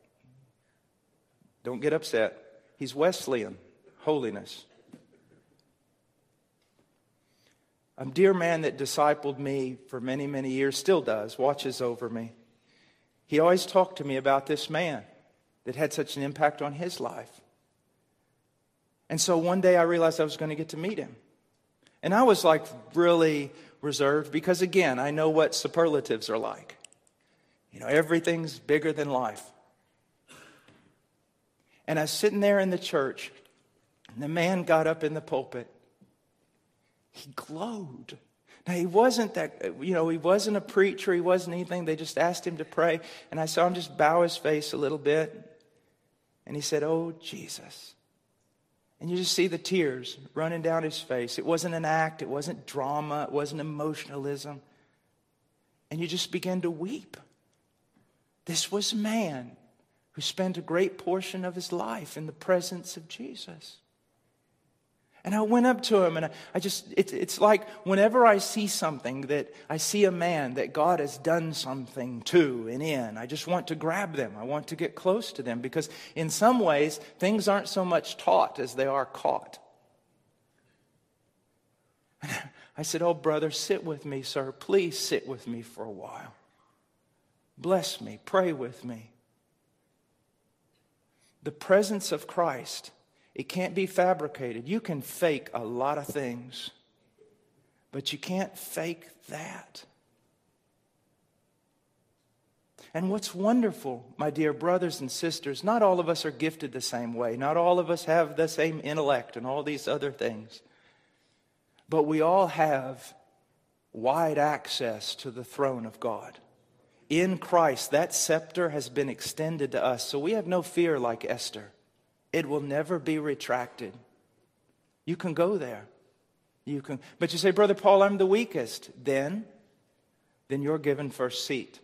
Don't get upset. He's Wesleyan. Holiness. A dear man that discipled me for many, many years, still does, watches over me. He always talked to me about this man that had such an impact on his life. And so one day I realized I was going to get to meet him. And I was like really reserved because, again, I know what superlatives are like. You know, everything's bigger than life. And I was sitting there in the church, and the man got up in the pulpit. He glowed. Now, he wasn't he wasn't a preacher. He wasn't anything. They just asked him to pray. And I saw him just bow his face a little bit. And he said, oh, Jesus. And you just see the tears running down his face. It wasn't an act. It wasn't drama. It wasn't emotionalism. And you just begin to weep. This was a man who who spent a great portion of his life in the presence of Jesus. And I went up to him and it's like whenever I see something that I see a man that God has done something to and in, I just want to grab them. I want to get close to them because in some ways things aren't so much taught as they are caught. I said, "Oh, brother, sit with me, sir. Please sit with me for a while. Bless me. Pray with me." The presence of Christ, it can't be fabricated. You can fake a lot of things, but you can't fake that. And what's wonderful, my dear brothers and sisters, not all of us are gifted the same way. Not all of us have the same intellect and all these other things. But we all have wide access to the throne of God. In Christ, that scepter has been extended to us, so we have no fear like Esther. It will never be retracted. You can go there. But you say, "Brother Paul, I'm the weakest." Then you're given first seat.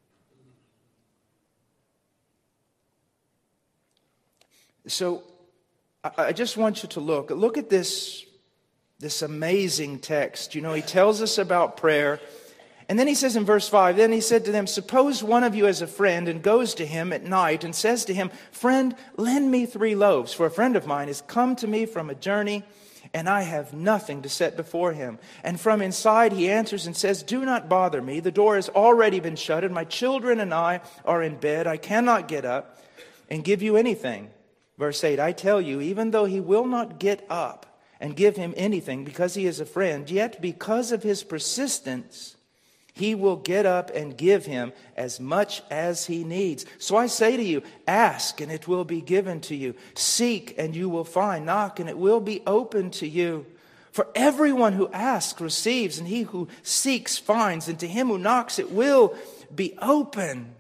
So I just want you to look at this amazing text. You know, he tells us about prayer. And then he says in verse 5, then he said to them, "Suppose one of you has a friend and goes to him at night and says to him, 'Friend, lend me 3 loaves, for a friend of mine has come to me from a journey, and I have nothing to set before him.' And from inside he answers and says, 'Do not bother me. The door has already been shut, and my children and I are in bed. I cannot get up and give you anything.' Verse 8, I tell you, even though he will not get up and give him anything because he is a friend, yet because of his persistence, he will get up and give him as much as he needs. So I say to you, ask and it will be given to you. Seek and you will find. Knock and it will be opened to you. For everyone who asks receives, and he who seeks finds, and to him who knocks it will be open."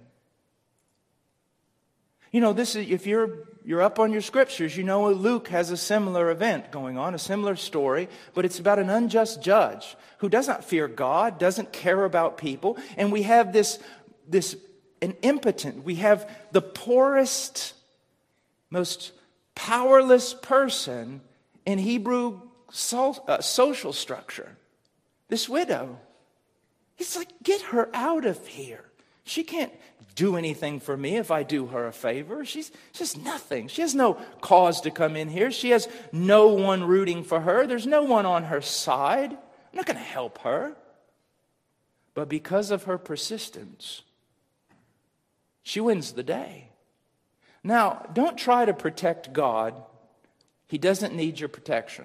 You know, this is, if you're up on your scriptures, you know Luke has a similar event going on, a similar story, but it's about an unjust judge who doesn't fear God, doesn't care about people, and we have an impotent, we have the poorest, most powerless person in Hebrew social structure, this widow. He's like, get her out of here. She can't do anything for me if I do her a favor. She's just nothing. She has no cause to come in here. She has no one rooting for her. There's no one on her side. I'm not going to help her. But because of her persistence, she wins the day. Now, don't try to protect God. He doesn't need your protection.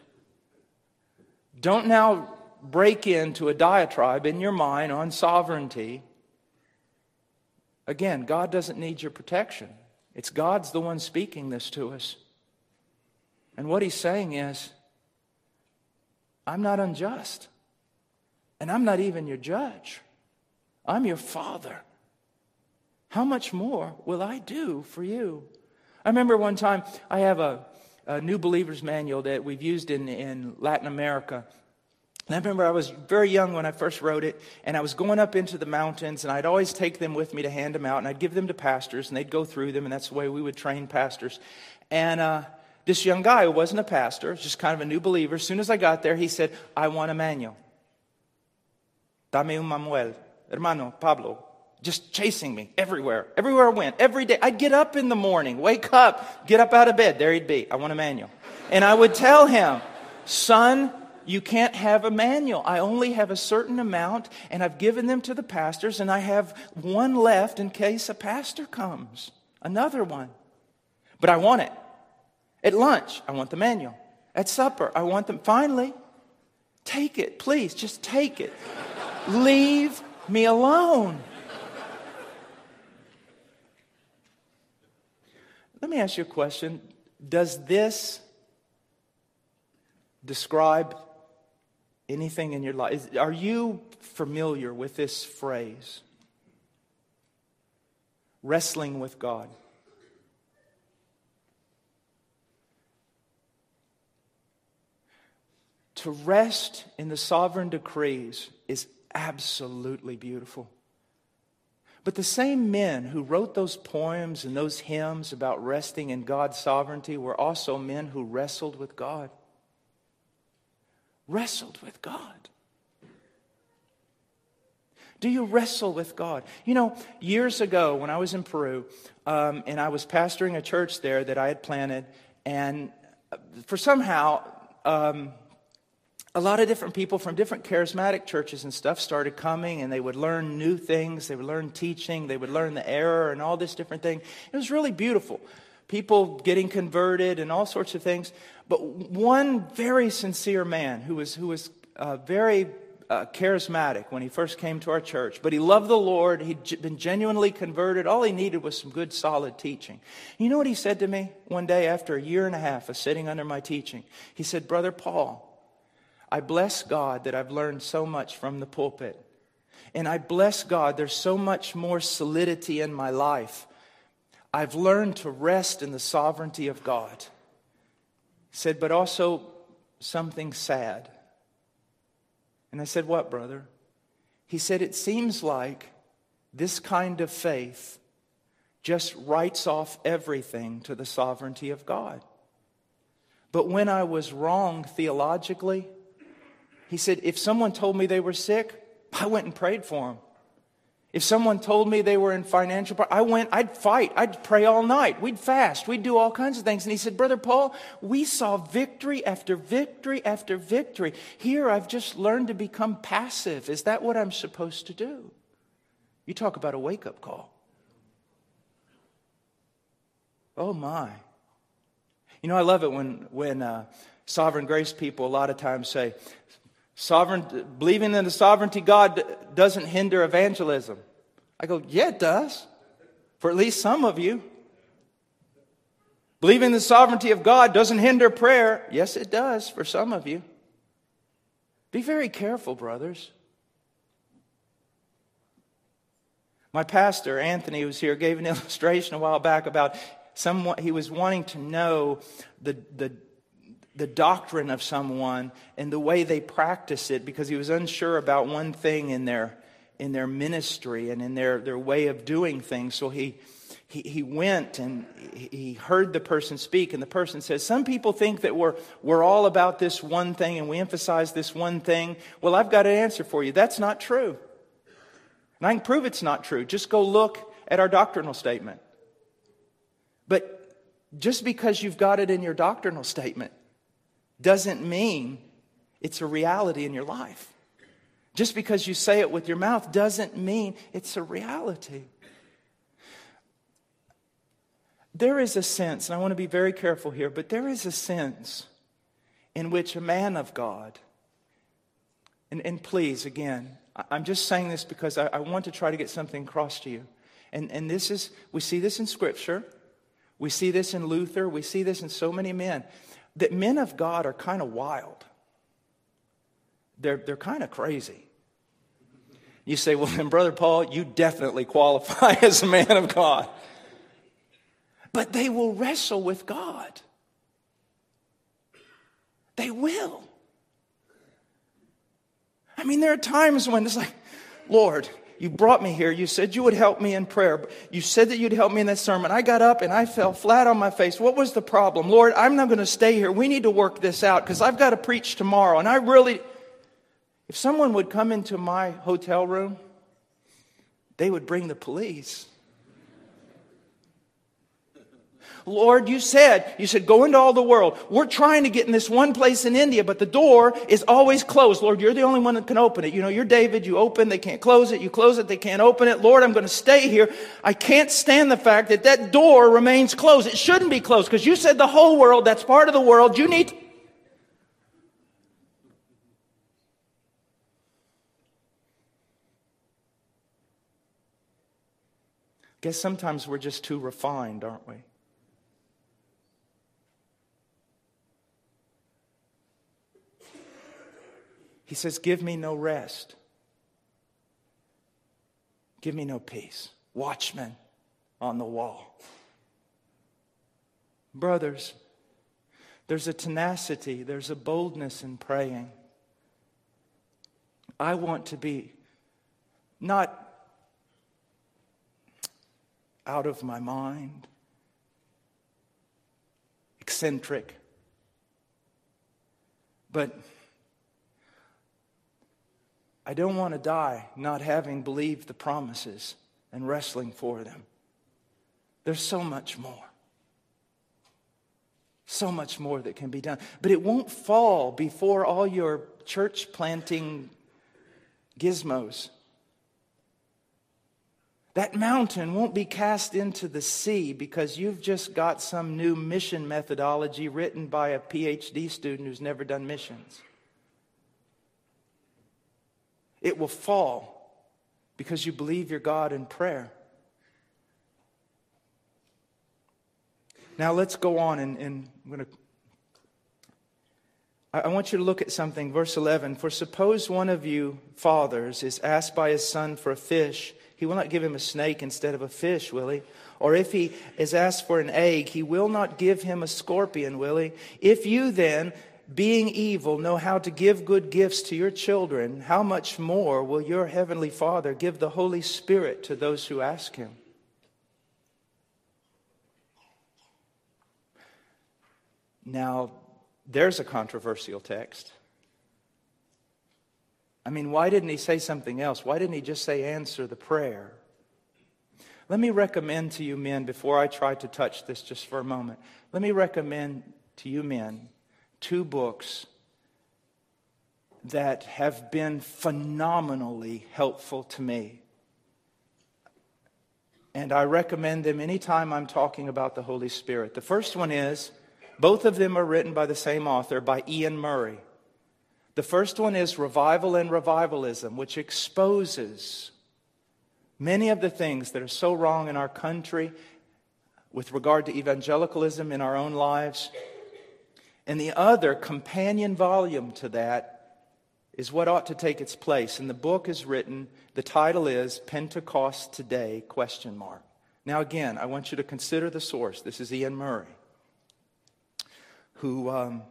Don't now break into a diatribe in your mind on sovereignty. Again, God doesn't need your protection. It's God's the one speaking this to us. And what he's saying is, I'm not unjust. And I'm not even your judge. I'm your Father. How much more will I do for you? I remember one time, I have a New Believer's Manual that we've used in Latin America. And I remember I was very young when I first wrote it, and I was going up into the mountains, and I'd always take them with me to hand them out, and I'd give them to pastors, and they'd go through them, and that's the way we would train pastors. And this young guy who wasn't a pastor, just kind of a new believer, as soon as I got there, he said, "I want a manual. Dame un manual. Hermano Pablo." Just chasing me everywhere. Everywhere I went, every day. I'd get up in the morning, wake up, get up out of bed. There he'd be. "I want a manual." And I would tell him, "Son, you can't have a manual. I only have a certain amount, and I've given them to the pastors, and I have one left in case a pastor comes. Another one. But I want it. At lunch, I want the manual. At supper, I want them. Finally, take it. Please, just take it. Leave me alone." Let me ask you a question. Does this describe anything in your life? Are you familiar with this phrase? Wrestling with God. To rest in the sovereign decrees is absolutely beautiful. But the same men who wrote those poems and those hymns about resting in God's sovereignty were also men who wrestled with God. Wrestled with God. Do you wrestle with God? You know, years ago when I was in Peru, and I was pastoring a church there that I had planted, and for somehow, a lot of different people from different charismatic churches and stuff started coming, and they would learn new things. They would learn teaching. They would learn the error and all this different thing. It was really beautiful. People getting converted and all sorts of things. But one very sincere man who was very charismatic when he first came to our church, but he loved the Lord. He'd been genuinely converted. All he needed was some good, solid teaching. You know what he said to me one day after a year and a half of sitting under my teaching? He said, "Brother Paul, I bless God that I've learned so much from the pulpit. And I bless God there's so much more solidity in my life. I've learned to rest in the sovereignty of God." He said, "But also something sad." And I said, "What, brother?" He said, "It seems like this kind of faith just writes off everything to the sovereignty of God. But when I was wrong theologically," he said, "if someone told me they were sick, I went and prayed for them. If someone told me they were in financial problem, I'd fight, I'd pray all night, we'd fast, we'd do all kinds of things." And he said, "Brother Paul, we saw victory after victory after victory. Here I've just learned to become passive. Is that what I'm supposed to do?" You talk about a wake-up call. Oh my. You know, I love it when sovereign grace people a lot of times say, believing in the sovereignty of God doesn't hinder evangelism. I go, yeah, it does. For at least some of you. Believing in the sovereignty of God doesn't hinder prayer. Yes, it does for some of you. Be very careful, brothers. My pastor, Anthony, who was here, gave an illustration a while back about someone. He was wanting to know the doctrine of someone and the way they practice it, because he was unsure about one thing in their ministry and in their way of doing things. So he went and he heard the person speak, and the person says, "Some people think that we're all about this one thing and we emphasize this one thing." Well, I've got an answer for you. That's not true. And I can prove it's not true. Just go look at our doctrinal statement. But just because you've got it in your doctrinal statement doesn't mean it's a reality in your life. Just because you say it with your mouth doesn't mean it's a reality. There is a sense, and I want to be very careful here, but there is a sense in which a man of God, and please, again, I'm just saying this because I want to try to get something across to you. And this is, we see this in Scripture. We see this in Luther. We see this in so many men. That men of God are kind of wild. They're kind of crazy. You say, "Well, then, Brother Paul, you definitely qualify as a man of God." But they will wrestle with God. They will. I mean, there are times when it's like, "Lord, you brought me here. You said you would help me in prayer. You said that you'd help me in that sermon. I got up and I fell flat on my face. What was the problem? Lord, I'm not going to stay here. We need to work this out because I've got to preach tomorrow." And if someone would come into my hotel room, they would bring the police. "Lord, you said, go into all the world. We're trying to get in this one place in India, but the door is always closed. Lord, you're the only one that can open it. You know, you're David, you open, they can't close it. You close it, they can't open it. Lord, I'm going to stay here. I can't stand the fact that door remains closed. It shouldn't be closed because you said the whole world, that's part of the world. You need..." Guess sometimes we're just too refined, aren't we? He says, "Give me no rest. Give me no peace." Watchmen on the wall. Brothers, there's a tenacity, there's a boldness in praying. I want to be not out of my mind, eccentric. But I don't want to die not having believed the promises and wrestling for them. There's so much more. So much more that can be done. But it won't fall before all your church planting gizmos. That mountain won't be cast into the sea because you've just got some new mission methodology written by a PhD student who's never done missions. It will fall because you believe your God in prayer. Now let's go on and I want you to look at something. Verse 11, for suppose one of you fathers is asked by his son for a fish, he will not give him a snake instead of a fish, will he? Or if he is asked for an egg, he will not give him a scorpion, will he? If you then, being evil, know how to give good gifts to your children, how much more will your heavenly Father give the Holy Spirit to those who ask him? Now, there's a controversial text. I mean, why didn't he say something else? Why didn't he just say answer the prayer? Let me recommend to you men, before I try to touch this just for a moment, let me recommend to you men 2 books that have been phenomenally helpful to me. And I recommend them anytime I'm talking about the Holy Spirit. The first one is, both of them are written by the same author, by Ian Murray. The first one is Revival and Revivalism, which exposes many of the things that are so wrong in our country with regard to evangelicalism in our own lives. And the other companion volume to that is What Ought to Take Its Place. And the book is written, the title is Pentecost Today, ? Now again, I want you to consider the source. This is Ian Murray, who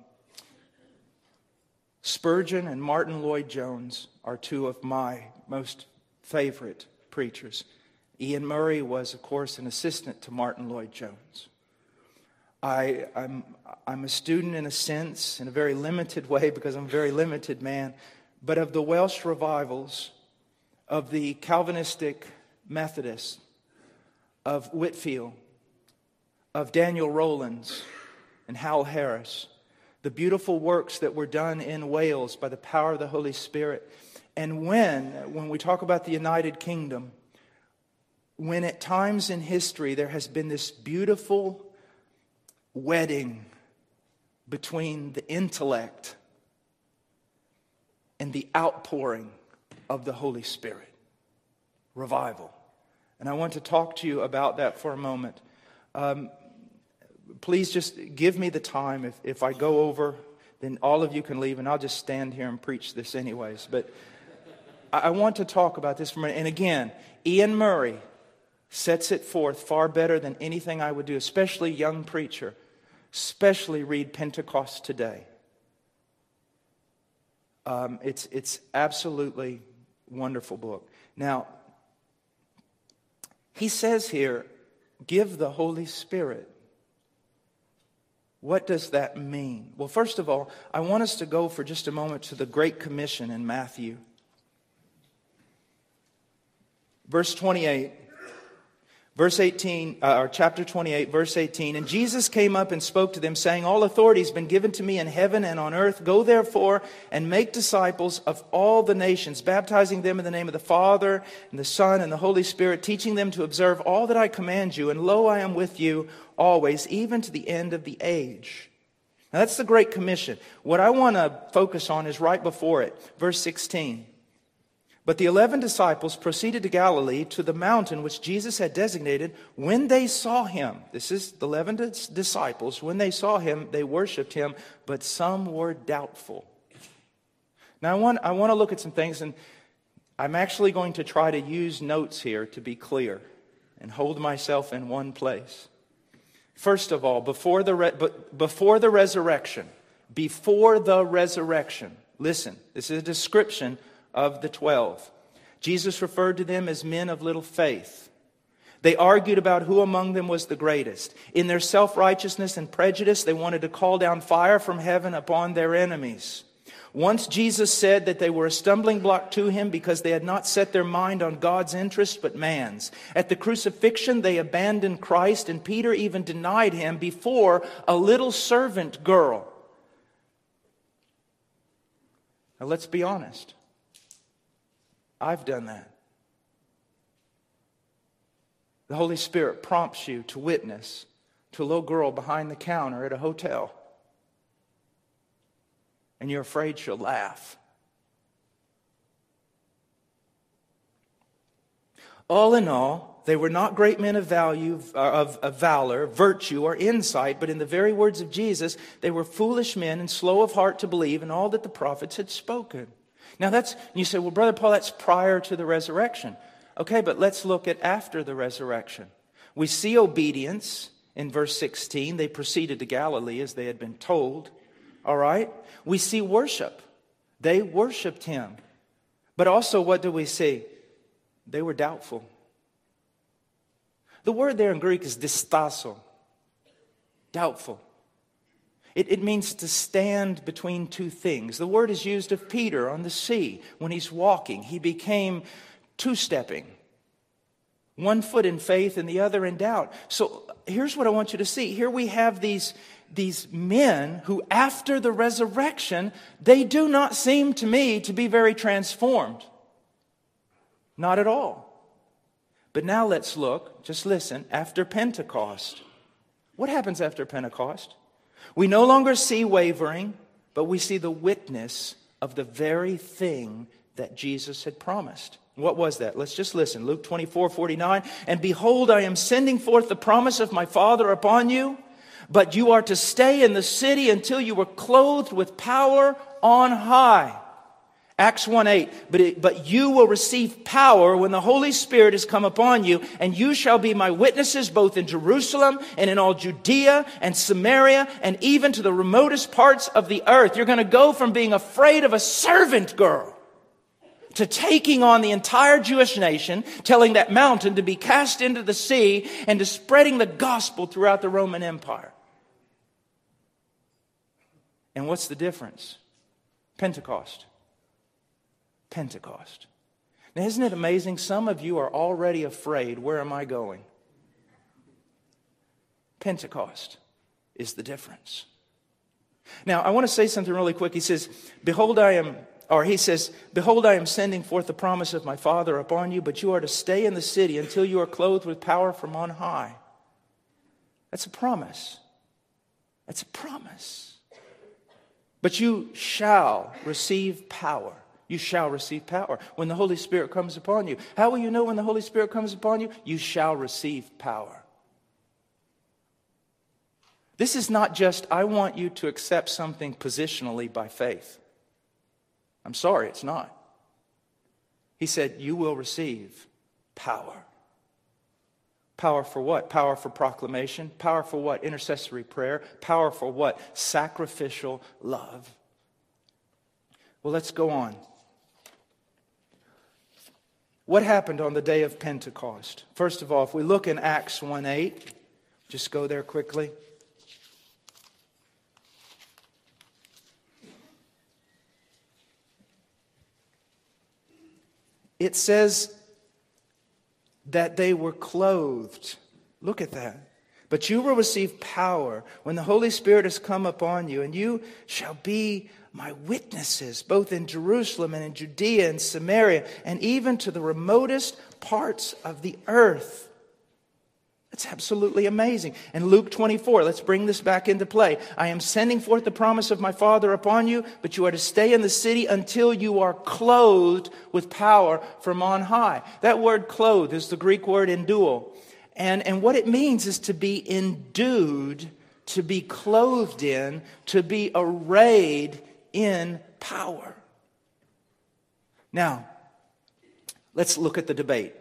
Spurgeon and Martin Lloyd-Jones are 2 of my most favorite preachers. Ian Murray was, of course, an assistant to Martin Lloyd-Jones. I'm a student in a sense, in a very limited way, because I'm a very limited man, but of the Welsh revivals, of the Calvinistic Methodists, of Whitefield, of Daniel Rowlands and Hal Harris, the beautiful works that were done in Wales by the power of the Holy Spirit. And when we talk about the United Kingdom, when at times in history there has been this beautiful wedding between the intellect and the outpouring of the Holy Spirit, revival. And I want to talk to you about that for a moment. Please just give me the time. If I go over, then all of you can leave and I'll just stand here and preach this anyways. But I want to talk about this for a minute. And again, Ian Murray sets it forth far better than anything I would do, especially young preacher. Especially read Pentecost Today. It's absolutely wonderful book. Now, he says here, give the Holy Spirit. What does that mean? Well, first of all, I want us to go for just a moment to the Great Commission in Matthew. Verse 28. Chapter 28, verse 18. And Jesus came up and spoke to them, saying, all authority has been given to me in heaven and on earth. Go therefore and make disciples of all the nations, baptizing them in the name of the Father and the Son and the Holy Spirit, teaching them to observe all that I command you. And lo, I am with you always, even to the end of the age. Now that's the Great Commission. What I want to focus on is right before it. Verse 16. But the 11 disciples proceeded to Galilee, to the mountain which Jesus had designated. When they saw him, this is the 11 disciples, when they saw him, they worshipped him, but some were doubtful. Now I want to look at some things, and I'm actually going to try to use notes here to be clear and hold myself in one place. First of all, before the resurrection, listen, this is a description of the 12. Jesus referred to them as men of little faith. They argued about who among them was the greatest. In their self-righteousness and prejudice, they wanted to call down fire from heaven upon their enemies. Once Jesus said that they were a stumbling block to him because they had not set their mind on God's interest but man's. At the crucifixion, they abandoned Christ, and Peter even denied him before a little servant girl. Now let's be honest. I've done that. The Holy Spirit prompts you to witness to a little girl behind the counter at a hotel. And you're afraid she'll laugh. All in all, they were not great men of value, of valor, virtue, or insight, but in the very words of Jesus, they were foolish men and slow of heart to believe in all that the prophets had spoken. Now you say, well, Brother Paul, that's prior to the resurrection. Okay, but let's look at after the resurrection. We see obedience in verse 16. They proceeded to Galilee as they had been told. All right? We see worship. They worshiped him. But also, what do we see? They were doubtful. The word there in Greek is distasso. Doubtful. It means to stand between two things. The word is used of Peter on the sea. When he's walking, he became two-stepping. One foot in faith and the other in doubt. So here's what I want you to see. Here we have these men who, after the resurrection, they do not seem to me to be very transformed. Not at all. But now let's look, just listen, after Pentecost. What happens after Pentecost? We no longer see wavering, but we see the witness of the very thing that Jesus had promised. What was that? Let's just listen. Luke 24:49. And behold, I am sending forth the promise of my Father upon you, but you are to stay in the city until you are clothed with power on high. Acts 1:8. But you will receive power when the Holy Spirit has come upon you, and you shall be my witnesses both in Jerusalem and in all Judea and Samaria and even to the remotest parts of the earth. You're going to go from being afraid of a servant girl to taking on the entire Jewish nation, telling that mountain to be cast into the sea, and to spreading the gospel throughout the Roman Empire. And what's the difference? Pentecost. Pentecost. Now, isn't it amazing? Some of you are already afraid. Where am I going? Pentecost is the difference. Now, I want to say something really quick. He says, behold, I am sending forth the promise of my Father upon you, but you are to stay in the city until you are clothed with power from on high. That's a promise. That's a promise. But you shall receive power. You shall receive power when the Holy Spirit comes upon you. How will you know when the Holy Spirit comes upon you? You shall receive power. This is not just, I want you to accept something positionally by faith. I'm sorry, it's not. He said, you will receive power. Power for what? Power for proclamation. Power for what? Intercessory prayer. Power for what? Sacrificial love. Well, let's go on. What happened on the day of Pentecost? First of all, if we look in Acts 1:8, just go there quickly. It says that they were clothed. Look at that. But you will receive power when the Holy Spirit has come upon you, and you shall be my witnesses, both in Jerusalem and in Judea and Samaria, and even to the remotest parts of the earth. That's absolutely amazing. And Luke 24, let's bring this back into play. I am sending forth the promise of my Father upon you, but you are to stay in the city until you are clothed with power from on high. That word clothed is the Greek word enduo. And what it means is to be endued, to be clothed in, to be arrayed in power. Now, let's look at the debate.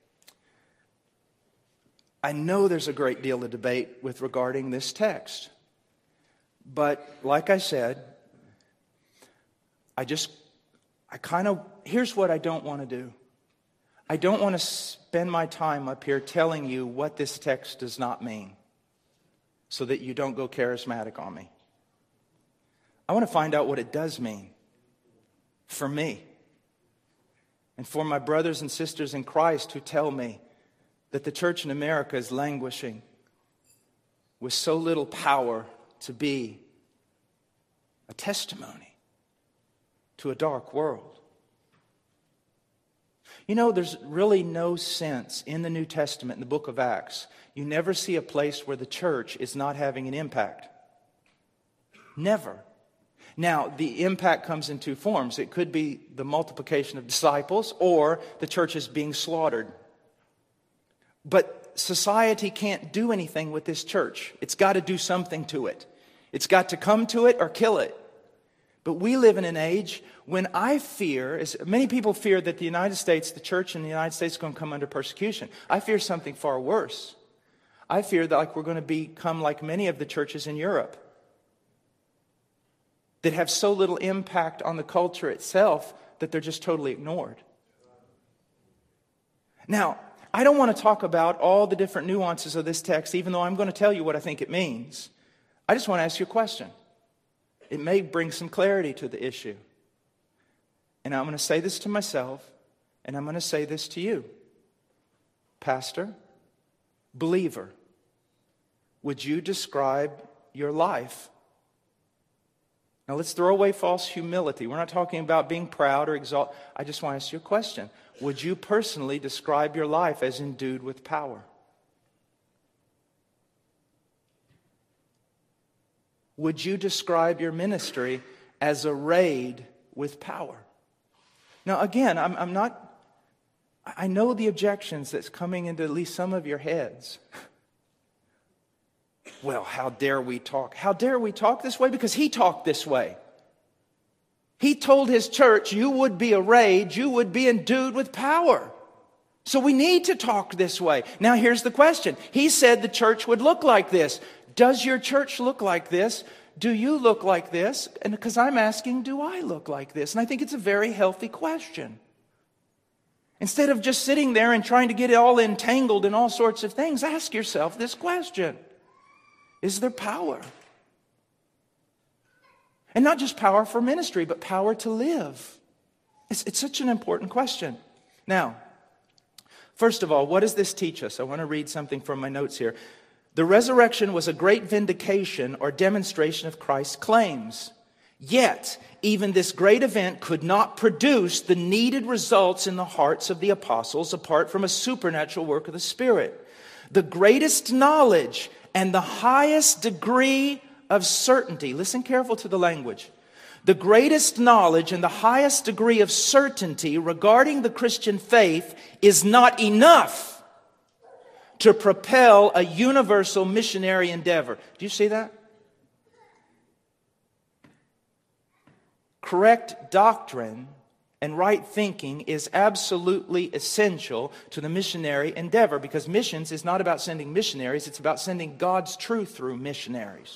I know there's a great deal of debate with regarding this text. But like I said, here's what I don't want to do. I don't want to spend my time up here telling you what this text does not mean so that you don't go charismatic on me. I want to find out what it does mean for me and for my brothers and sisters in Christ who tell me that the church in America is languishing with so little power to be a testimony to a dark world. You know, there's really no sense in the New Testament, in the book of Acts. You never see a place where the church is not having an impact. Never. Now, the impact comes in two forms. It could be the multiplication of disciples or the church is being slaughtered. But society can't do anything with this church. It's got to do something to it. It's got to come to it or kill it. But we live in an age when I fear, as many people fear that the United States, the church in the United States is going to come under persecution. I fear something far worse. I fear that we're going to become like many of the churches in Europe that have so little impact on the culture itself that they're just totally ignored. Now, I don't want to talk about all the different nuances of this text, even though I'm going to tell you what I think it means. I just want to ask you a question. It may bring some clarity to the issue. And I'm going to say this to myself, and I'm going to say this to you. Pastor, believer, would you describe your life? Now let's throw away false humility. We're not talking about being proud or exalted. I just want to ask you a question. Would you personally describe your life as endued with power? Would you describe your ministry as arrayed with power? Now again, I know the objections that's coming into at least some of your heads. Well, how dare we talk? How dare we talk this way? Because he talked this way. He told his church, you would be arrayed, you would be endued with power. So we need to talk this way. Now here's the question. He said the church would look like this. Does your church look like this? Do you look like this? And because I'm asking, do I look like this? And I think it's a very healthy question. Instead of just sitting there and trying to get it all entangled in all sorts of things, ask yourself this question. Is there power? And not just power for ministry, but power to live. It's such an important question. Now, first of all, what does this teach us? I want to read something from my notes here. The resurrection was a great vindication or demonstration of Christ's claims. Yet, even this great event could not produce the needed results in the hearts of the apostles apart from a supernatural work of the Spirit. The greatest knowledge and the highest degree of certainty. Listen careful to the language. The greatest knowledge and the highest degree of certainty regarding the Christian faith is not enough to propel a universal missionary endeavor. Do you see that? Correct doctrine and right thinking is absolutely essential to the missionary endeavor, because missions is not about sending missionaries, it's about sending God's truth through missionaries.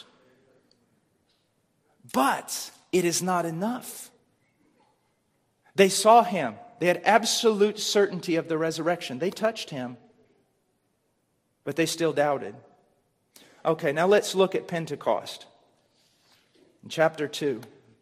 But it is not enough. They saw him. They had absolute certainty of the resurrection. They touched him, but they still doubted. Okay, now let's look at Pentecost. In chapter 2.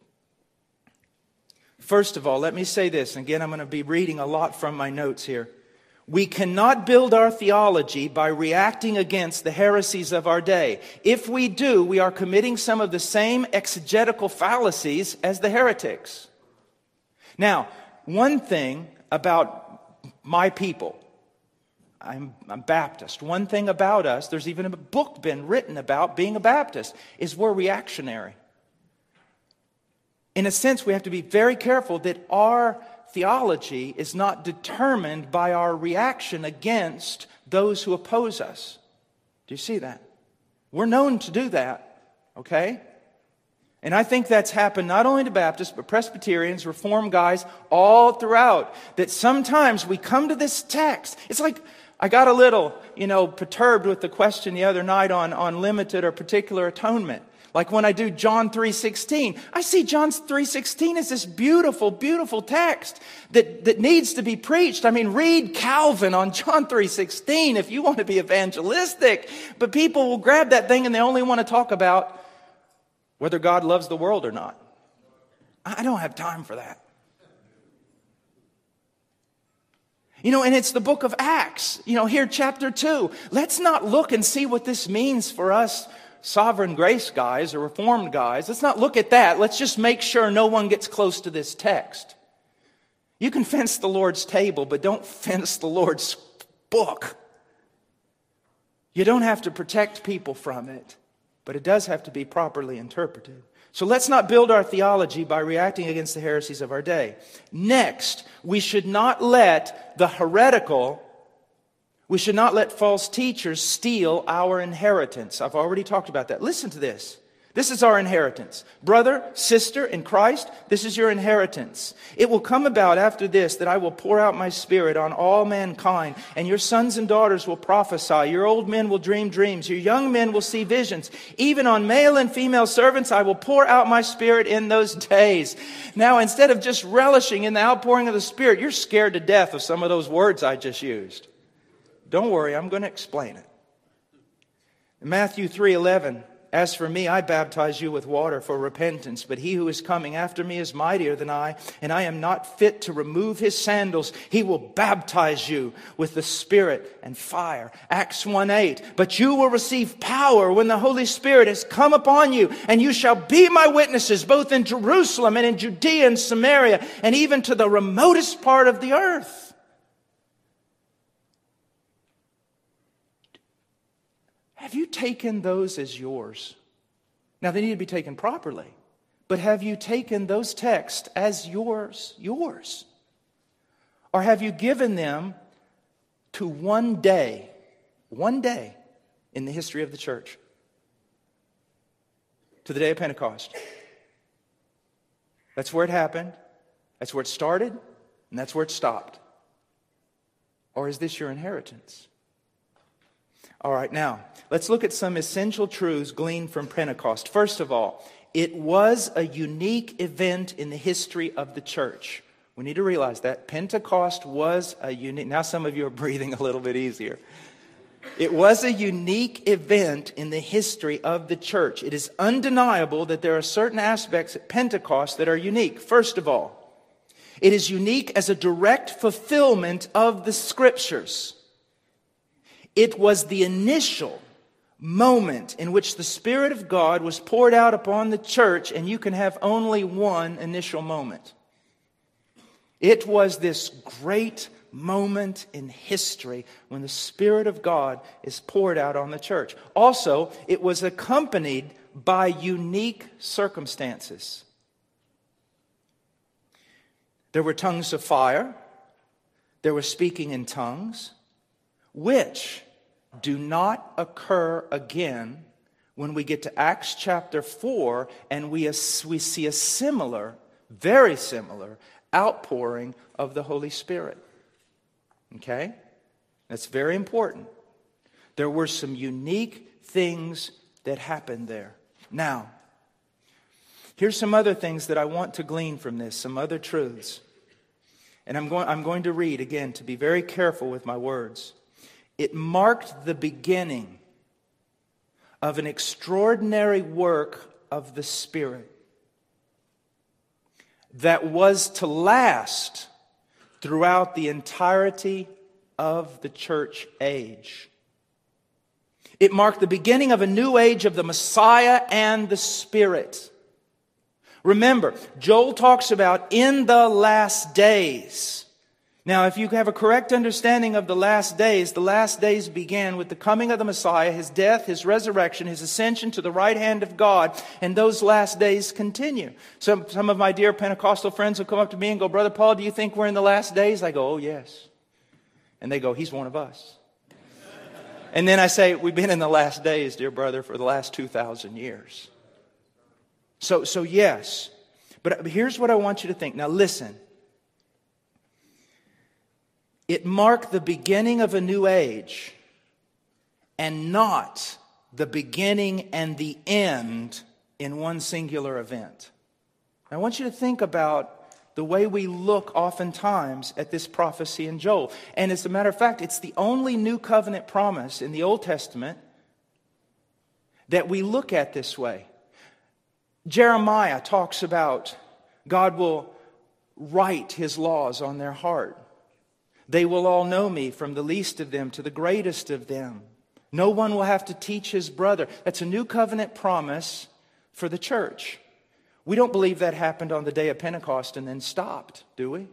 First of all, let me say this. Again, I'm going to be reading a lot from my notes here. We cannot build our theology by reacting against the heresies of our day. If we do, we are committing some of the same exegetical fallacies as the heretics. Now, one thing about my people, I'm Baptist. One thing about us, there's even a book been written about being a Baptist, is we're reactionary. In a sense, we have to be very careful that our theology is not determined by our reaction against those who oppose us. Do you see that? We're known to do that, okay? And I think that's happened not only to Baptists, but Presbyterians, Reformed guys, all throughout. That sometimes we come to this text. It's like, I got a little, perturbed with the question the other night on limited or particular atonement. Like when I do John 3:16, I see John 3:16 as this beautiful, beautiful text that needs to be preached. I mean, read Calvin on John 3:16 if you want to be evangelistic. But people will grab that thing and they only want to talk about whether God loves the world or not. I don't have time for that. And it's the book of Acts. Here, chapter 2. Let's not look and see what this means for us sovereign grace guys or reformed guys. Let's not look at that. Let's just make sure no one gets close to this text. You can fence the Lord's table, but don't fence the Lord's book. You don't have to protect people from it, but it does have to be properly interpreted. So let's not build our theology by reacting against the heresies of our day. Next, we should not let false teachers steal our inheritance. I've already talked about that. Listen to this. This is our inheritance. Brother, sister in Christ, this is your inheritance. It will come about after this that I will pour out my Spirit on all mankind, and your sons and daughters will prophesy. Your old men will dream dreams. Your young men will see visions. Even on male and female servants, I will pour out my Spirit in those days. Now, instead of just relishing in the outpouring of the Spirit, you're scared to death of some of those words I just used. Don't worry, I'm going to explain it. In Matthew 3:11, as for me, I baptize you with water for repentance, but he who is coming after me is mightier than I, and I am not fit to remove his sandals. He will baptize you with the Spirit and fire. Acts 1:8, but you will receive power when the Holy Spirit has come upon you, and you shall be my witnesses both in Jerusalem and in Judea and Samaria, and even to the remotest part of the earth. Have you taken those as yours? Now, they need to be taken properly. But have you taken those texts as yours? Or have you given them to one day in the history of the church? To the day of Pentecost. That's where it happened. That's where it started. And that's where it stopped. Or is this your inheritance? All right, now, let's look at some essential truths gleaned from Pentecost. First of all, it was a unique event in the history of the church. We need to realize that. Pentecost was a unique... Now some of you are breathing a little bit easier. It was a unique event in the history of the church. It is undeniable that there are certain aspects at Pentecost that are unique. First of all, it is unique as a direct fulfillment of the Scriptures. It was the initial moment in which the Spirit of God was poured out upon the church, and you can have only one initial moment. It was this great moment in history when the Spirit of God is poured out on the church. Also, it was accompanied by unique circumstances. There were tongues of fire. There was speaking in tongues, which do not occur again when we get to Acts chapter 4 and we see a similar, very similar outpouring of the Holy Spirit. Okay? That's very important. There were some unique things that happened there. Now, here's some other things that I want to glean from this, some other truths. And I'm going to read again to be very careful with my words. It marked the beginning of an extraordinary work of the Spirit that was to last throughout the entirety of the church age. It marked the beginning of a new age of the Messiah and the Spirit. Remember, Joel talks about in the last days. Now, if you have a correct understanding of the last days began with the coming of the Messiah, His death, His resurrection, His ascension to the right hand of God, and those last days continue. Some of my dear Pentecostal friends will come up to me and go, Brother Paul, do you think we're in the last days? I go, oh, yes. And they go, he's one of us. And then I say, we've been in the last days, dear brother, for the last 2,000 years. So yes. But here's what I want you to think. Now listen. It marked the beginning of a new age and not the beginning and the end in one singular event. I want you to think about the way we look oftentimes at this prophecy in Joel. And as a matter of fact, it's the only new covenant promise in the Old Testament that we look at this way. Jeremiah talks about God will write His laws on their heart. They will all know me, from the least of them to the greatest of them. No one will have to teach his brother. That's a new covenant promise for the church. We don't believe that happened on the day of Pentecost and then stopped, do we?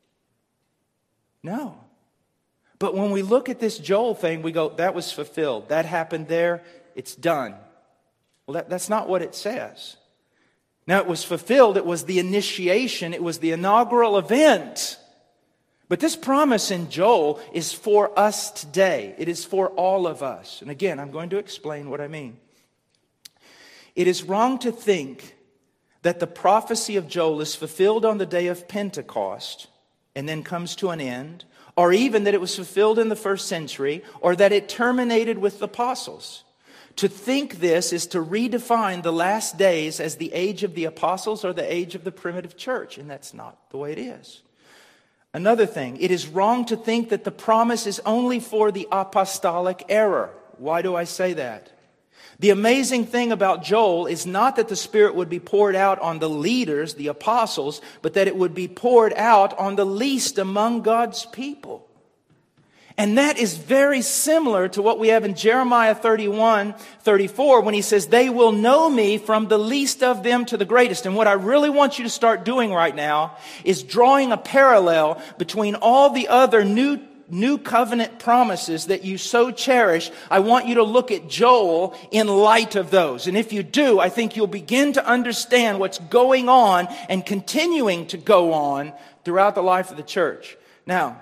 No. But when we look at this Joel thing, we go, that was fulfilled. That happened there. It's done. Well, that's not what it says. Now, it was fulfilled. It was the initiation. It was the inaugural event. But this promise in Joel is for us today. It is for all of us. And again, I'm going to explain what I mean. It is wrong to think that the prophecy of Joel is fulfilled on the day of Pentecost and then comes to an end, or even that it was fulfilled in the first century, or that it terminated with the apostles. To think this is to redefine the last days as the age of the apostles or the age of the primitive church, and that's not the way it is. Another thing, it is wrong to think that the promise is only for the apostolic era. Why do I say that? The amazing thing about Joel is not that the Spirit would be poured out on the leaders, the apostles, but that it would be poured out on the least among God's people. And that is very similar to what we have in Jeremiah 31:34 when he says, they will know me from the least of them to the greatest. And what I really want you to start doing right now is drawing a parallel between all the other new covenant promises that you so cherish. I want you to look at Joel in light of those. And if you do, I think you'll begin to understand what's going on and continuing to go on throughout the life of the church. Now,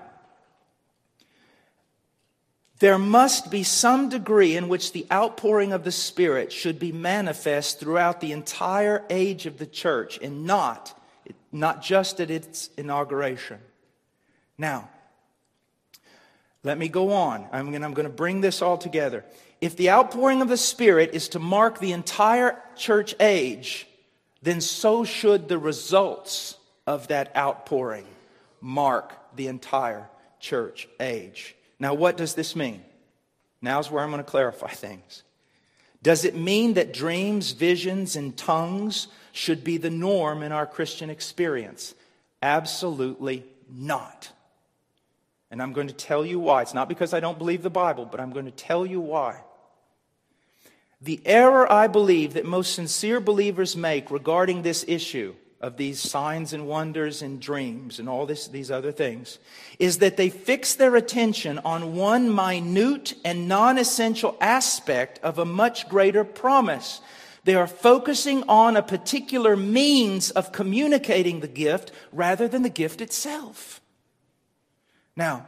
there must be some degree in which the outpouring of the Spirit should be manifest throughout the entire age of the church and not just at its inauguration. Now, let me go on. I'm going to bring this all together. If the outpouring of the Spirit is to mark the entire church age, then so should the results of that outpouring mark the entire church age. Now, what does this mean? Now's where I'm going to clarify things. Does it mean that dreams, visions, and tongues should be the norm in our Christian experience? Absolutely not. And I'm going to tell you why. It's not because I don't believe the Bible, but I'm going to tell you why. The error I believe that most sincere believers make regarding this issue of these signs and wonders and dreams and all these other things is that they fix their attention on one minute and non-essential aspect of a much greater promise. They are focusing on a particular means of communicating the gift rather than the gift itself. Now,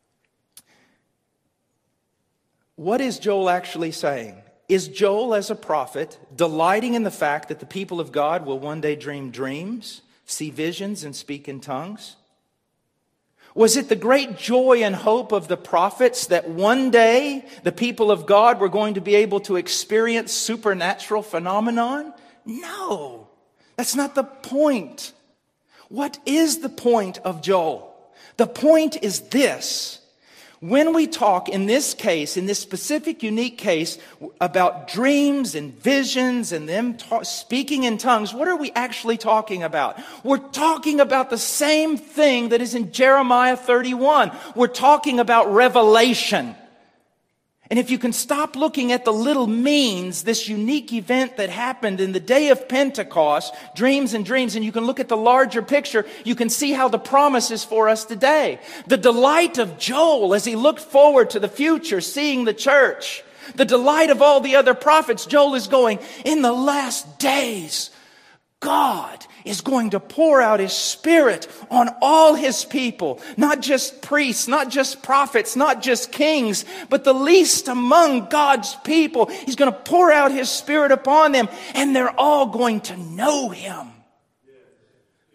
what is Joel actually saying? Is Joel, as a prophet, delighting in the fact that the people of God will one day dream dreams, see visions, and speak in tongues? Was it the great joy and hope of the prophets that one day the people of God were going to be able to experience supernatural phenomenon? No, that's not the point. What is the point of Joel? The point is this. When we talk in this case, in this specific unique case, about dreams and visions and them speaking in tongues, what are we actually talking about? We're talking about the same thing that is in Jeremiah 31. We're talking about revelation. And if you can stop looking at the little means, this unique event that happened in the day of Pentecost, dreams, and you can look at the larger picture, you can see how the promise is for us today. The delight of Joel as he looked forward to the future, seeing the church. The delight of all the other prophets. Joel is going, in the last days, God is going to pour out His Spirit on all His people. Not just priests, not just prophets, not just kings, but the least among God's people. He's going to pour out His Spirit upon them, and they're all going to know Him.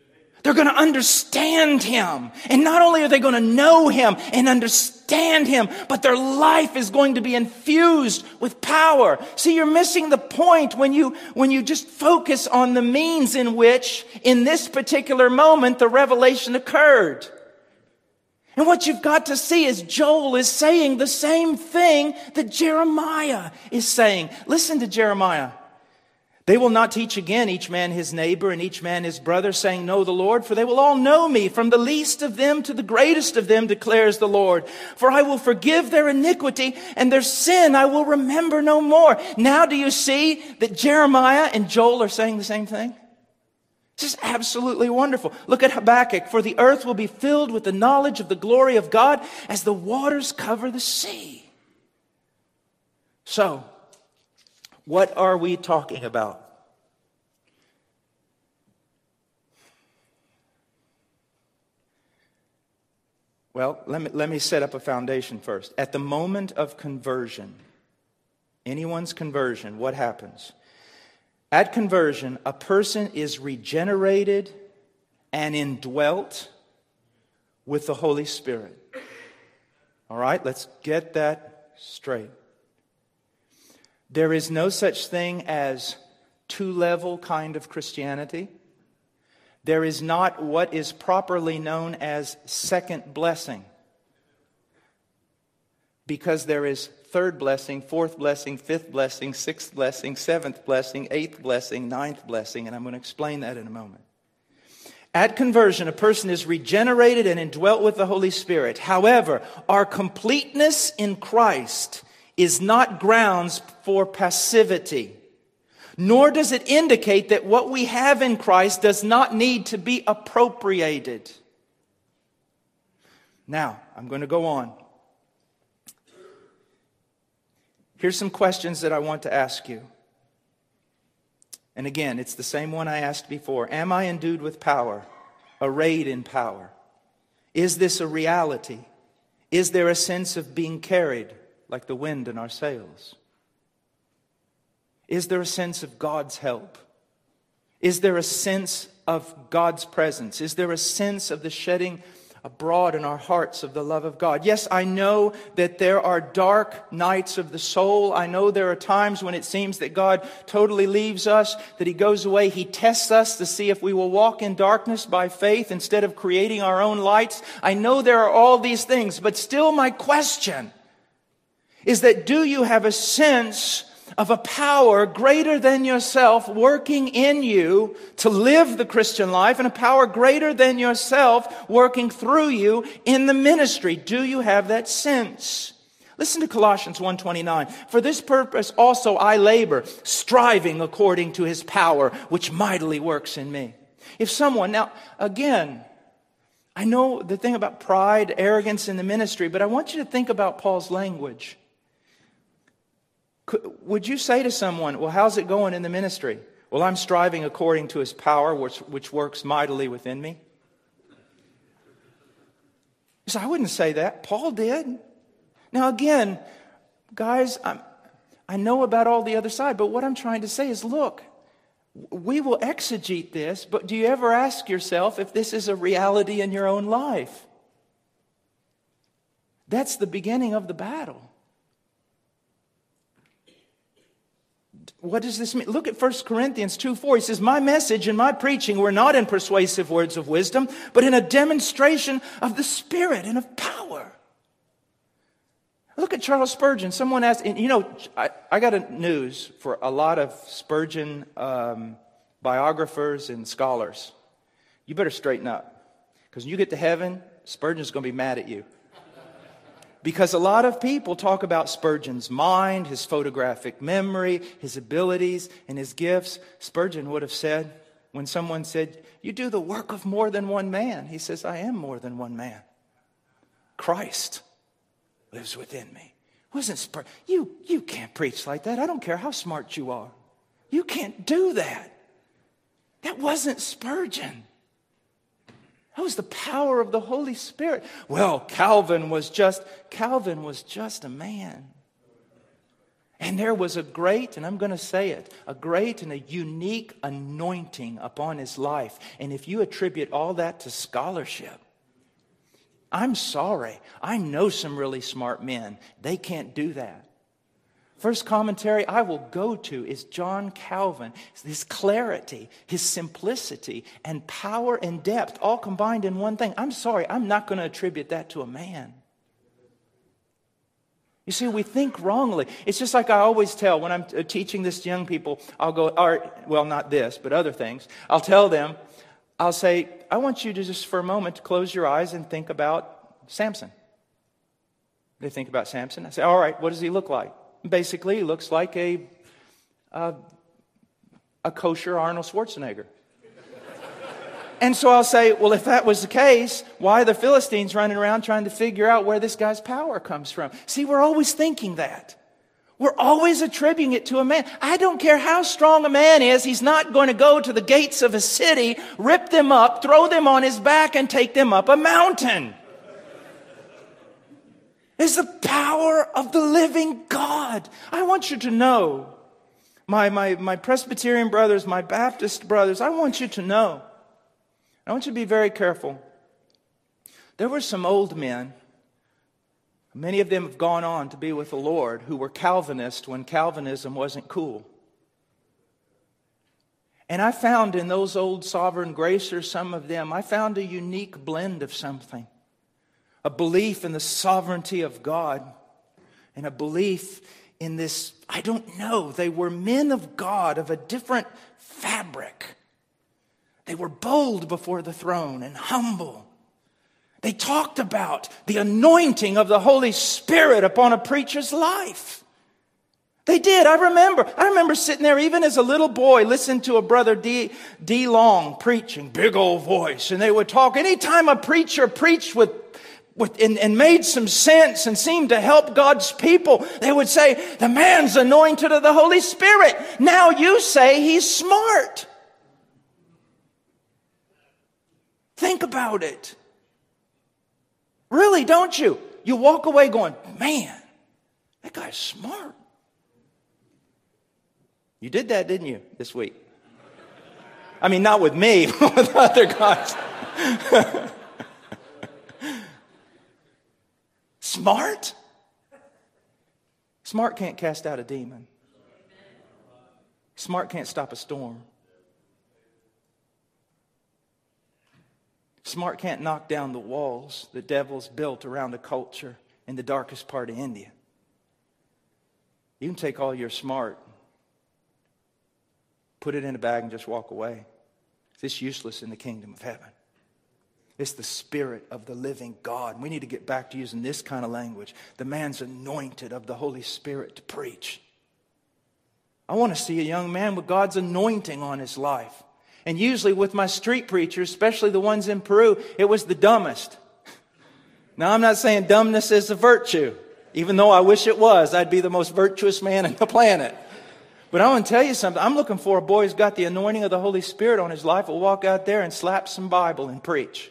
They're going to understand Him. And not only are they going to know Him and understand Him, but their life is going to be infused with power. See, you're missing the point when you just focus on the means in which, in this particular moment, the revelation occurred. And what you've got to see is Joel is saying the same thing that Jeremiah is saying. Listen to Jeremiah. They will not teach again each man his neighbor and each man his brother, saying, know the Lord, for they will all know me, from the least of them to the greatest of them, declares the Lord. For I will forgive their iniquity, and their sin I will remember no more. Now do you see that Jeremiah and Joel are saying the same thing? This is absolutely wonderful. Look at Habakkuk. For the earth will be filled with the knowledge of the glory of God as the waters cover the sea. So, what are we talking about? Well, let me set up a foundation first. At the moment of conversion, anyone's conversion, what happens? At conversion, a person is regenerated and indwelt with the Holy Spirit. All right, let's get that straight. There is no such thing as two-level kind of Christianity. There is not what is properly known as second blessing. Because there is third blessing, fourth blessing, fifth blessing, sixth blessing, seventh blessing, eighth blessing, ninth blessing, and I'm going to explain that in a moment. At conversion, a person is regenerated and indwelt with the Holy Spirit. However, our completeness in Christ is not grounds for passivity, nor does it indicate that what we have in Christ does not need to be appropriated. Now, I'm going to go on. Here's some questions that I want to ask you. And again, it's the same one I asked before. Am I endued with power? Arrayed in power? Is this a reality? Is there a sense of being carried like the wind in our sails? Is there a sense of God's help? Is there a sense of God's presence? Is there a sense of the shedding abroad in our hearts of the love of God? Yes, I know that there are dark nights of the soul. I know there are times when it seems that God totally leaves us, that He goes away. He tests us to see if we will walk in darkness by faith instead of creating our own lights. I know there are all these things, but still my question is that do you have a sense of a power greater than yourself working in you to live the Christian life, and a power greater than yourself working through you in the ministry? Do you have that sense? Listen to Colossians 1:29. For this purpose also I labor, striving according to His power, which mightily works in me. If someone, now again, I know the thing about pride, arrogance in the ministry, but I want you to think about Paul's language. Would you say to someone, well, how's it going in the ministry? Well, I'm striving according to His power, which works mightily within me. So I wouldn't say that. Paul did. Now again, guys, I know about all the other side, but what I'm trying to say is, look, we will exegete this, but do you ever ask yourself if this is a reality in your own life? That's the beginning of the battle. What does this mean? Look at 1 Corinthians 2:4. He says, my message and my preaching were not in persuasive words of wisdom, but in a demonstration of the Spirit and of power. Look at Charles Spurgeon. Someone asked, and I got a news for a lot of Spurgeon biographers and scholars. You better straighten up. Because when you get to heaven, Spurgeon's going to be mad at you. Because a lot of people talk about Spurgeon's mind, his photographic memory, his abilities, and his gifts. Spurgeon would have said, when someone said, you do the work of more than one man. He says, I am more than one man. Christ lives within me. Wasn't Spurgeon? You can't preach like that. I don't care how smart you are. You can't do that. That wasn't Spurgeon. That was the power of the Holy Spirit. Well, Calvin was just a man. And there was a great, and I'm going to say it, a great and a unique anointing upon his life. And if you attribute all that to scholarship, I'm sorry. I know some really smart men. They can't do that. First commentary I will go to is John Calvin. His clarity, his simplicity, and power and depth all combined in one thing. I'm sorry, I'm not going to attribute that to a man. You see, we think wrongly. It's just like I always tell when I'm teaching this to young people, I'll go, well, not this, but other things. I'll tell them, I'll say, I want you to just for a moment to close your eyes and think about Samson. They think about Samson. I say, all right, what does he look like? Basically, he looks like a kosher Arnold Schwarzenegger. And so I'll say, well, if that was the case, why are the Philistines running around trying to figure out where this guy's power comes from? See, we're always thinking that. We're always attributing it to a man. I don't care how strong a man is, he's not going to go to the gates of a city, rip them up, throw them on his back, and take them up a mountain. It's the power of the living God. I want you to know, my Presbyterian brothers, my Baptist brothers, I want you to know. I want you to be very careful. There were some old men, many of them have gone on to be with the Lord, who were Calvinists when Calvinism wasn't cool. And I found in those old sovereign gracers, some of them, I found a unique blend of something. A belief in the sovereignty of God and a belief in this, I don't know, they were men of God of a different fabric. They were bold before the throne and humble. They talked about the anointing of the Holy Spirit upon a preacher's life. They did. I remember sitting there even as a little boy, listening to a brother D. Long preaching, big old voice. And they would talk. Anytime a preacher preached and made some sense and seemed to help God's people, they would say, the man's anointed of the Holy Spirit. Now you say he's smart. Think about it. Really, don't you? You walk away going, man, that guy's smart. You did that, didn't you, this week? I mean, not with me, but with other guys. Smart? Smart can't cast out a demon. Smart can't stop a storm. Smart can't knock down the walls the devil's built around a culture in the darkest part of India. You can take all your smart, put it in a bag and just walk away. It's useless in the kingdom of heaven. It's the Spirit of the living God. We need to get back to using this kind of language. The man's anointed of the Holy Spirit to preach. I want to see a young man with God's anointing on his life. And usually with my street preachers, especially the ones in Peru, it was the dumbest. Now, I'm not saying dumbness is a virtue. Even though I wish it was, I'd be the most virtuous man on the planet. But I want to tell you something. I'm looking for a boy who's got the anointing of the Holy Spirit on his life, will walk out there and slap some Bible and preach.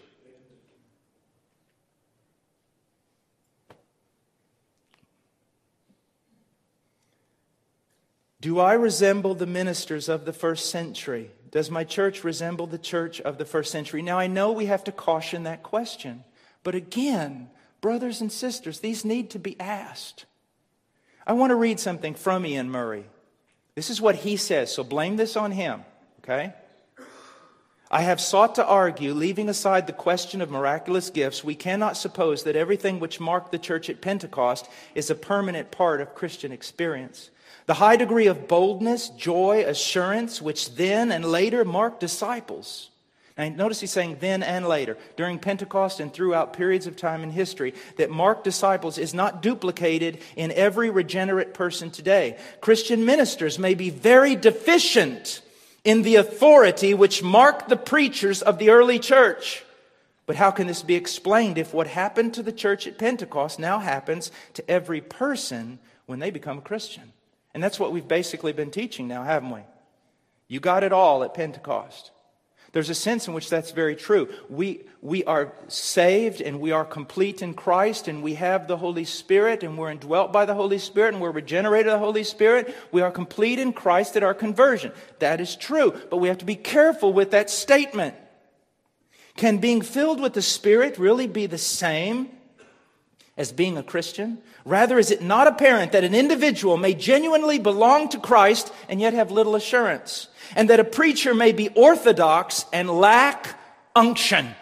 Do I resemble the ministers of the first century? Does my church resemble the church of the first century? Now, I know we have to caution that question. But again, brothers and sisters, these need to be asked. I want to read something from Ian Murray. This is what he says, so blame this on him, okay? I have sought to argue, leaving aside the question of miraculous gifts, we cannot suppose that everything which marked the church at Pentecost is a permanent part of Christian experience. The high degree of boldness, joy, assurance, which then and later marked disciples. Now notice he's saying then and later, during Pentecost and throughout periods of time in history, that marked disciples is not duplicated in every regenerate person today. Christian ministers may be very deficient in the authority which marked the preachers of the early church. But how can this be explained if what happened to the church at Pentecost now happens to every person when they become a Christian? And that's what we've basically been teaching now, haven't we? You got it all at Pentecost. There's a sense in which that's very true. We are saved and we are complete in Christ, and we have the Holy Spirit, and we're indwelt by the Holy Spirit, and we're regenerated by the Holy Spirit. We are complete in Christ at our conversion. That is true, but we have to be careful with that statement. Can being filled with the Spirit really be the same as being a Christian? Rather, is it not apparent that an individual may genuinely belong to Christ and yet have little assurance? And that a preacher may be orthodox and lack unction?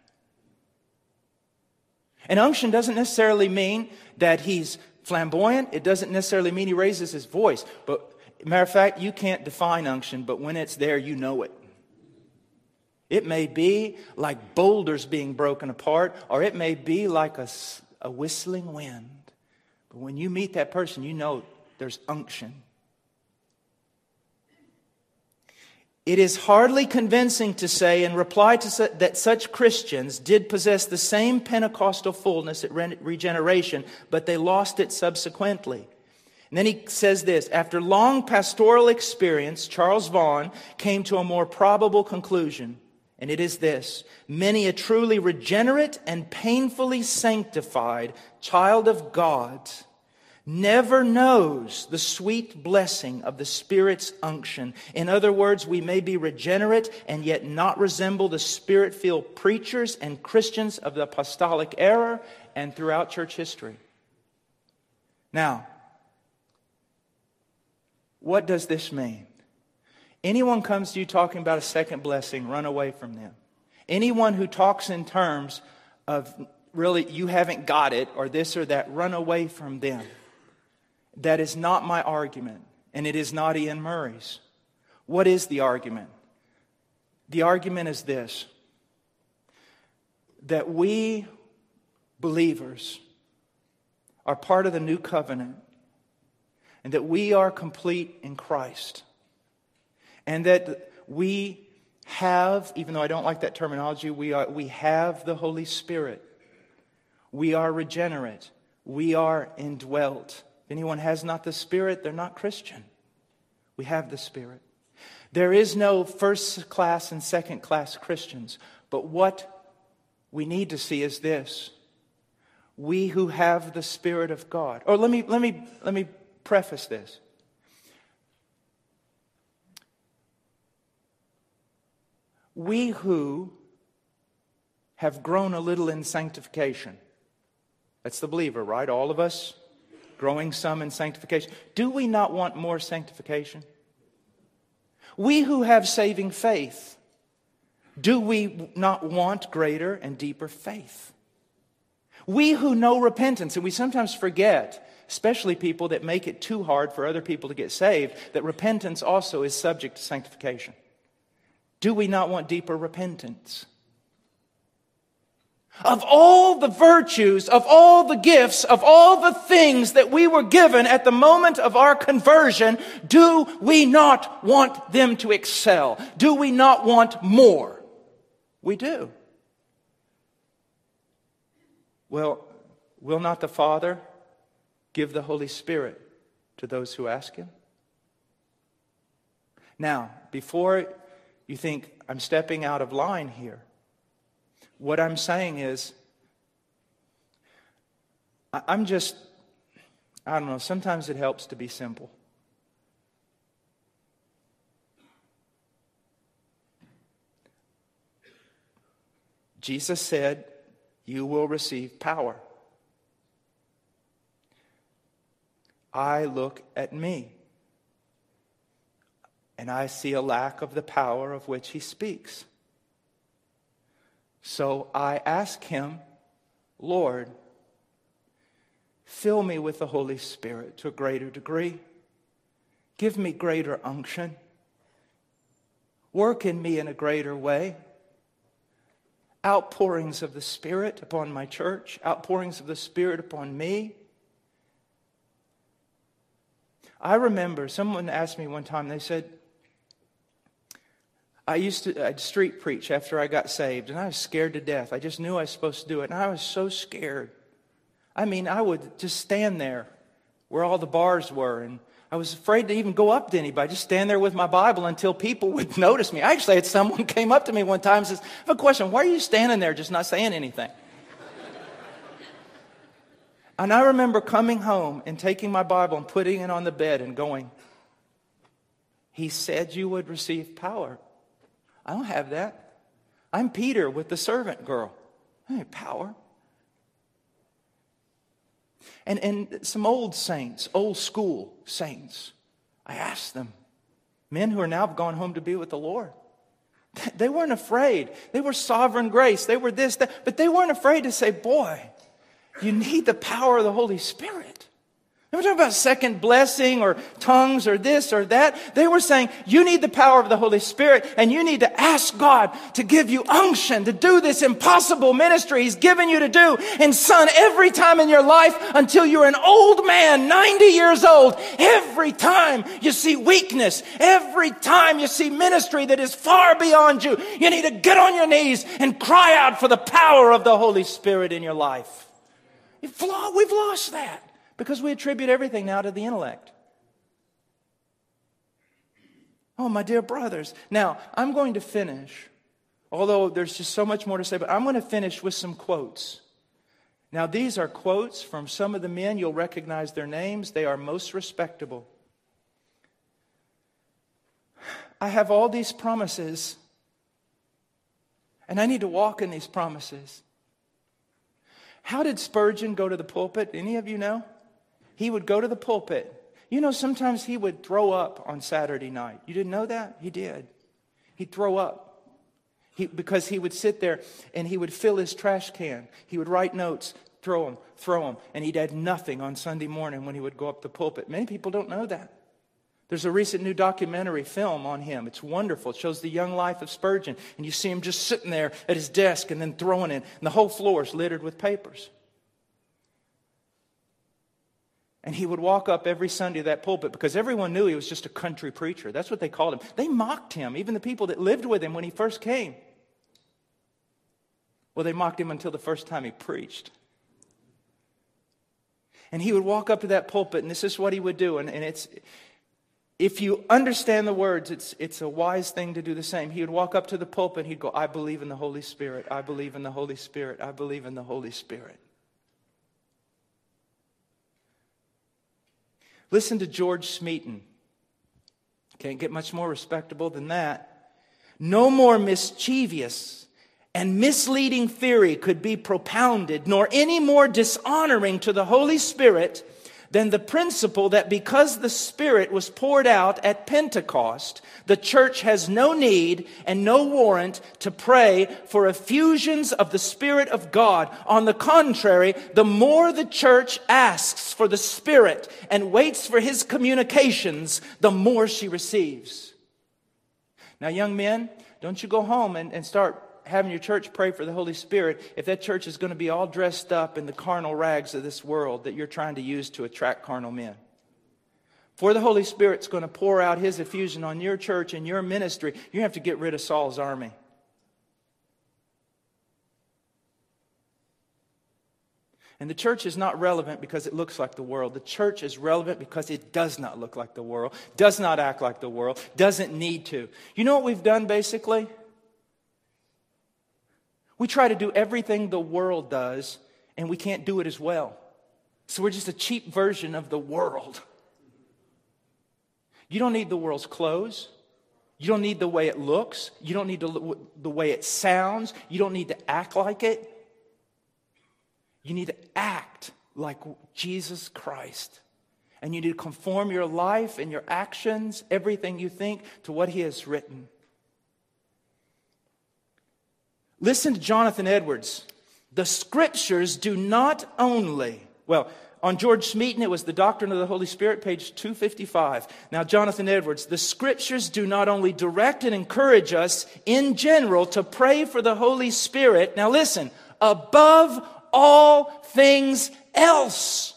And unction doesn't necessarily mean that he's flamboyant. It doesn't necessarily mean he raises his voice. But, matter of fact, you can't define unction, but when it's there, you know it. It may be like boulders being broken apart, or it may be like a whistling wind. But when you meet that person, you know there's unction. It is hardly convincing to say in reply to that such Christians did possess the same Pentecostal fullness at regeneration, but they lost it subsequently. And then he says this: after long pastoral experience, Charles Vaughan came to a more probable conclusion. And it is this: many a truly regenerate and painfully sanctified child of God never knows the sweet blessing of the Spirit's unction. In other words, we may be regenerate and yet not resemble the Spirit-filled preachers and Christians of the apostolic era and throughout church history. Now, what does this mean? Anyone comes to you talking about a second blessing, run away from them. Anyone who talks in terms of really you haven't got it or this or that, run away from them. That is not my argument, and it is not Ian Murray's. What is the argument? The argument is this: that we believers are part of the new covenant, and that we are complete in Christ. And that we have, even though I don't like that terminology, we have the Holy Spirit. We are regenerate. We are indwelt. If anyone has not the Spirit, they're not Christian. We have the Spirit. There is no first class and second class Christians. But what we need to see is this: we who have the Spirit of God. Or let me preface this. We who have grown a little in sanctification. That's the believer, right? All of us growing some in sanctification. Do we not want more sanctification? We who have saving faith, do we not want greater and deeper faith? We who know repentance, and we sometimes forget, especially people that make it too hard for other people to get saved, that repentance also is subject to sanctification. Do we not want deeper repentance? Of all the virtues, of all the gifts, of all the things that we were given at the moment of our conversion, do we not want them to excel? Do we not want more? We do. Well, will not the Father give the Holy Spirit to those who ask Him? Now, before you think I'm stepping out of line here, what I'm saying is, I don't know, sometimes it helps to be simple. Jesus said, you will receive power. I look at me, and I see a lack of the power of which He speaks. So I ask Him, Lord, fill me with the Holy Spirit to a greater degree. Give me greater unction. Work in me in a greater way. Outpourings of the Spirit upon my church. Outpourings of the Spirit upon me. I remember someone asked me one time, they said, I'd street preach after I got saved, and I was scared to death. I just knew I was supposed to do it, and I was so scared. I mean, I would just stand there where all the bars were, and I was afraid to even go up to anybody, just stand there with my Bible until people would notice me. I actually had someone came up to me one time and says, I have a question, why are you standing there just not saying anything? And I remember coming home and taking my Bible and putting it on the bed and going, He said you would receive power. I don't have that. I'm Peter with the servant girl. I have power. And some old saints, old school saints, I asked them, men who are now gone home to be with the Lord. They weren't afraid. They were sovereign grace. They were this, that. But they weren't afraid to say, boy, you need the power of the Holy Spirit. They weren't talking about second blessing or tongues or this or that. They were saying, you need the power of the Holy Spirit and you need to ask God to give you unction to do this impossible ministry He's given you to do. And son, every time in your life until you're an old man, 90 years old, every time you see weakness, every time you see ministry that is far beyond you, you need to get on your knees and cry out for the power of the Holy Spirit in your life. We've lost that. Because we attribute everything now to the intellect. Oh, my dear brothers. Now, I'm going to finish, although there's just so much more to say, but I'm going to finish with some quotes. Now, these are quotes from some of the men. You'll recognize their names. They are most respectable. I have all these promises, and I need to walk in these promises. How did Spurgeon go to the pulpit? Any of you know? He would go to the pulpit. You know, sometimes he would throw up on Saturday night. You didn't know that? He did. He'd throw up. Because he would sit there and he would fill his trash can. He would write notes, throw them. And he'd add nothing on Sunday morning when he would go up the pulpit. Many people don't know that. There's a recent new documentary film on him. It's wonderful. It shows the young life of Spurgeon. And you see him just sitting there at his desk and then throwing it. And the whole floor is littered with papers. And he would walk up every Sunday to that pulpit because everyone knew he was just a country preacher. That's what they called him. They mocked him, even the people that lived with him when he first came. Well, they mocked him until the first time he preached. And he would walk up to that pulpit, and this is what he would do. And it's, if you understand the words, it's a wise thing to do the same. He would walk up to the pulpit, and he'd go, I believe in the Holy Spirit. I believe in the Holy Spirit. I believe in the Holy Spirit. Listen to George Smeaton. Can't get much more respectable than that. No more mischievous and misleading theory could be propounded, nor any more dishonoring to the Holy Spirit than the principle that because the Spirit was poured out at Pentecost, the church has no need and no warrant to pray for effusions of the Spirit of God. On the contrary, the more the church asks for the Spirit and waits for His communications, the more she receives. Now, young men, don't you go home and start having your church pray for the Holy Spirit if that church is going to be all dressed up in the carnal rags of this world that you're trying to use to attract carnal men. For the Holy Spirit's going to pour out His effusion on your church and your ministry, you have to get rid of Saul's army. And the church is not relevant because it looks like the world. The church is relevant because it does not look like the world, does not act like the world, doesn't need to. You know what we've done basically? We try to do everything the world does, and we can't do it as well. So we're just a cheap version of the world. You don't need the world's clothes. You don't need the way it looks. You don't need the way it sounds. You don't need to act like it. You need to act like Jesus Christ. And you need to conform your life and your actions, everything you think, to what He has written. Listen to Jonathan Edwards. The Scriptures do not only, on George Smeaton, it was The Doctrine of the Holy Spirit, page 255. Now, Jonathan Edwards, the Scriptures do not only direct and encourage us in general to pray for the Holy Spirit, now listen, above all things else.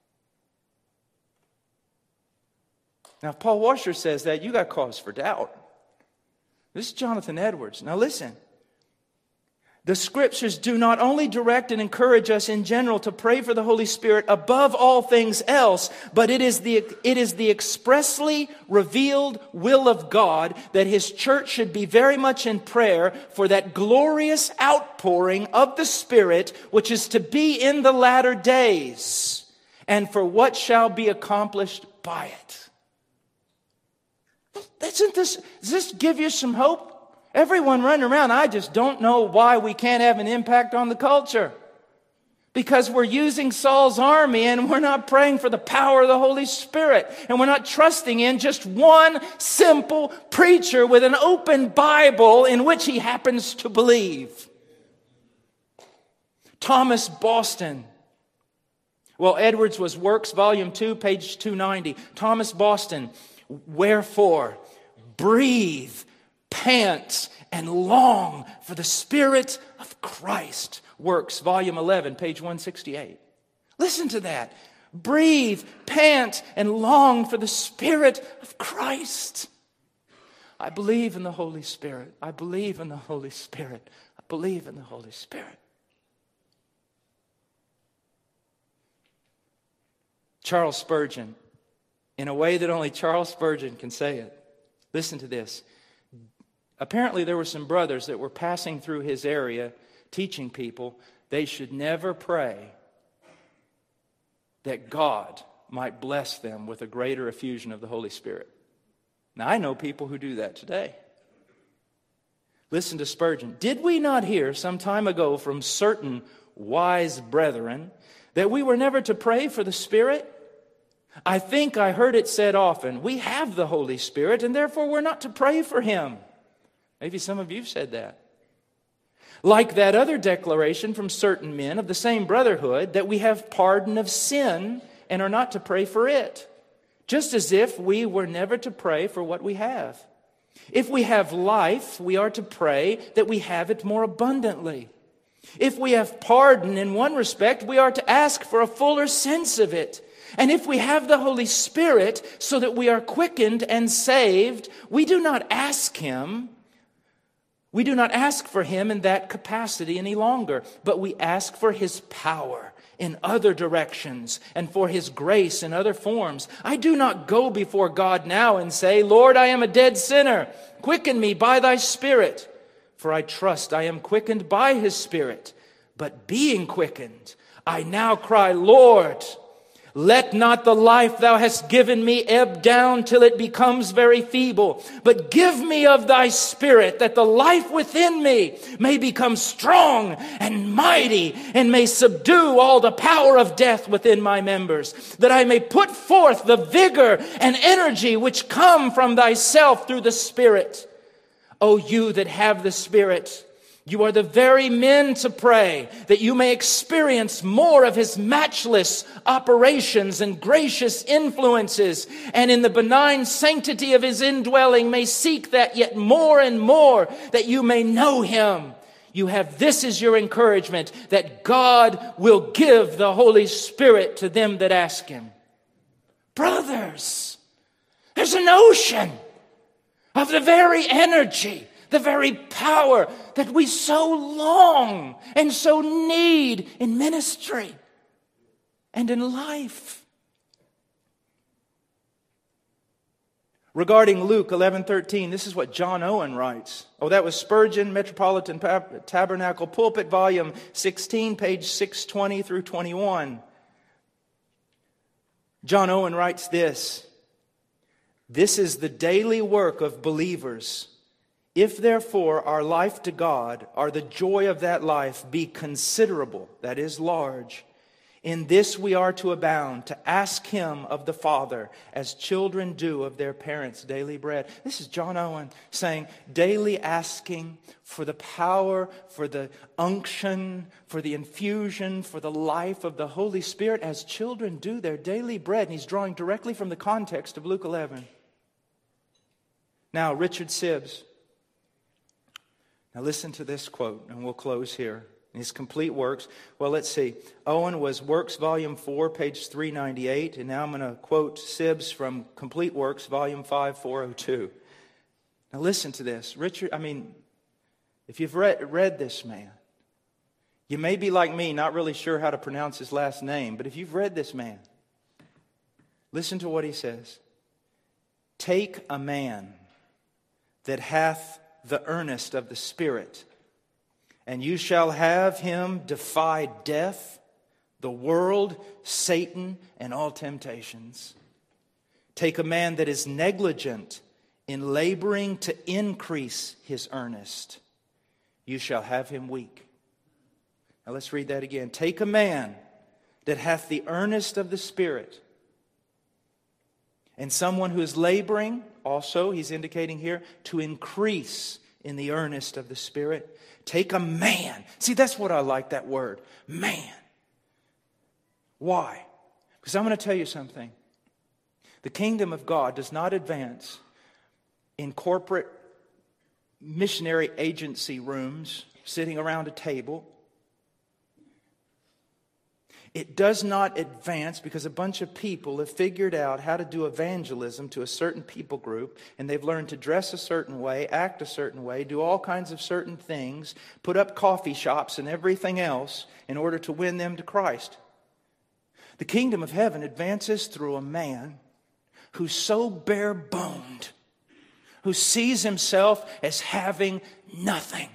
Now, if Paul Washer says that, you got cause for doubt. This is Jonathan Edwards. Now, listen. The Scriptures do not only direct and encourage us in general to pray for the Holy Spirit above all things else, but it is the expressly revealed will of God that His church should be very much in prayer for that glorious outpouring of the Spirit which is to be in the latter days, and for what shall be accomplished by it. Does this give you some hope? Everyone running around, I just don't know why we can't have an impact on the culture. Because we're using Saul's army and we're not praying for the power of the Holy Spirit. And we're not trusting in just one simple preacher with an open Bible in which he happens to believe. Thomas Boston. Well, Edwards was Works, Volume 2, page 290. Thomas Boston, wherefore, breathe, pant, and long for the Spirit of Christ. Works, Volume 11, page 168. Listen to that. Breathe, pant, and long for the Spirit of Christ. I believe in the Holy Spirit. I believe in the Holy Spirit. I believe in the Holy Spirit. Charles Spurgeon, in a way that only Charles Spurgeon can say it. Listen to this. Apparently there were some brothers that were passing through his area teaching people they should never pray that God might bless them with a greater effusion of the Holy Spirit. Now, I know people who do that today. Listen to Spurgeon. Did we not hear some time ago from certain wise brethren that we were never to pray for the Spirit? I think I heard it said often, we have the Holy Spirit and therefore we're not to pray for Him. Maybe some of you have said that. Like that other declaration from certain men of the same brotherhood that we have pardon of sin and are not to pray for it. Just as if we were never to pray for what we have. If we have life, we are to pray that we have it more abundantly. If we have pardon in one respect, we are to ask for a fuller sense of it. And if we have the Holy Spirit so that we are quickened and saved, we do not ask Him. We do not ask for Him in that capacity any longer, but we ask for His power in other directions and for His grace in other forms. I do not go before God now and say, Lord, I am a dead sinner. Quicken me by Thy Spirit. For I trust I am quickened by His Spirit. But being quickened, I now cry, Lord, let not the life Thou hast given me ebb down till it becomes very feeble, but give me of Thy Spirit, that the life within me may become strong and mighty, and may subdue all the power of death within my members, that I may put forth the vigor and energy which come from Thyself through the Spirit. O you that have the Spirit, you are the very men to pray that you may experience more of His matchless operations and gracious influences, and in the benign sanctity of His indwelling may seek that yet more and more, that you may know Him. You have this as your encouragement, that God will give the Holy Spirit to them that ask Him. Brothers, there's an ocean of the very energy, the very power that we so long and so need in ministry and in life. Regarding Luke 11:13, this is what John Owen writes. Oh, that was Spurgeon, Metropolitan Tabernacle Pulpit, volume 16, page 620 through 21. John Owen writes this: This is the daily work of believers. If therefore our life to God, or the joy of that life, be considerable, that is large, in this we are to abound, to ask Him of the Father, as children do of their parents' daily bread. This is John Owen saying, daily asking for the power, for the unction, for the infusion, for the life of the Holy Spirit, as children do their daily bread. And he's drawing directly from the context of Luke 11. Now, Richard Sibbes. Now listen to this quote, and we'll close here. His complete works. Well, let's see. Owen was Works, Volume 4, page 398. And now I'm going to quote Sibbes from Complete Works, Volume 5, 402. Now listen to this. Richard, if you've read this man, You may be like me, not really sure how to pronounce his last name, but if you've read this man, listen to what he says. Take a man that hath the earnest of the Spirit, and you shall have him defy death, the world, Satan, and all temptations. Take a man that is negligent in laboring to increase his earnest. You shall have him weak. Now let's read that again. Take a man that hath the earnest of the Spirit, and someone who is laboring, also, he's indicating here, to increase in the earnest of the Spirit. Take a man. See, that's what I like, that word, man. Why? Because I'm going to tell you something. The kingdom of God does not advance in corporate missionary agency rooms, sitting around a table. It does not advance because a bunch of people have figured out how to do evangelism to a certain people group, and they've learned to dress a certain way, act a certain way, do all kinds of certain things, put up coffee shops and everything else in order to win them to Christ. The kingdom of heaven advances through a man who's so bare-boned, who sees himself as having nothing,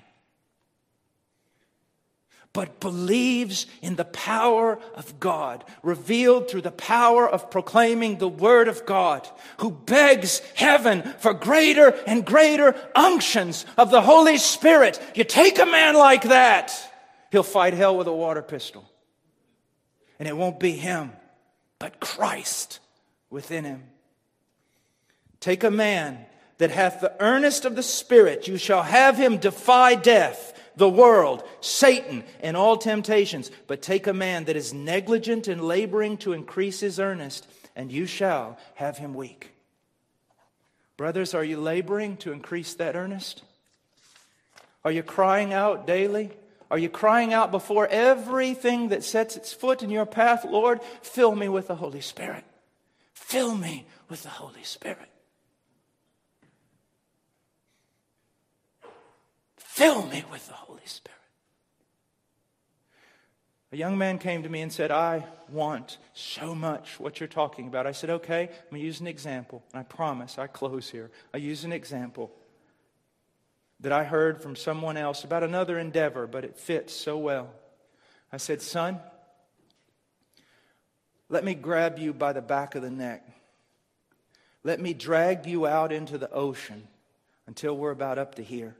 but believes in the power of God, revealed through the power of proclaiming the Word of God, who begs heaven for greater and greater unctions of the Holy Spirit. You take a man like that, he'll fight hell with a water pistol. And it won't be him, but Christ within him. Take a man that hath the earnest of the Spirit. You shall have him defy death, the world, Satan, and all temptations. But take a man that is negligent in laboring to increase his earnest, and you shall have him weak. Brothers, are you laboring to increase that earnest? Are you crying out daily? Are you crying out before everything that sets its foot in your path? Lord, fill me with the Holy Spirit. Fill me with the Holy Spirit. Fill me with the Holy Spirit. A young man came to me and said, I want so much what you're talking about. I said, okay, I'm going to use an example. And I promise, I close here. I use an example that I heard from someone else about another endeavor, but it fits so well. I said, son, let me grab you by the back of the neck. Let me drag you out into the ocean until we're about up to here.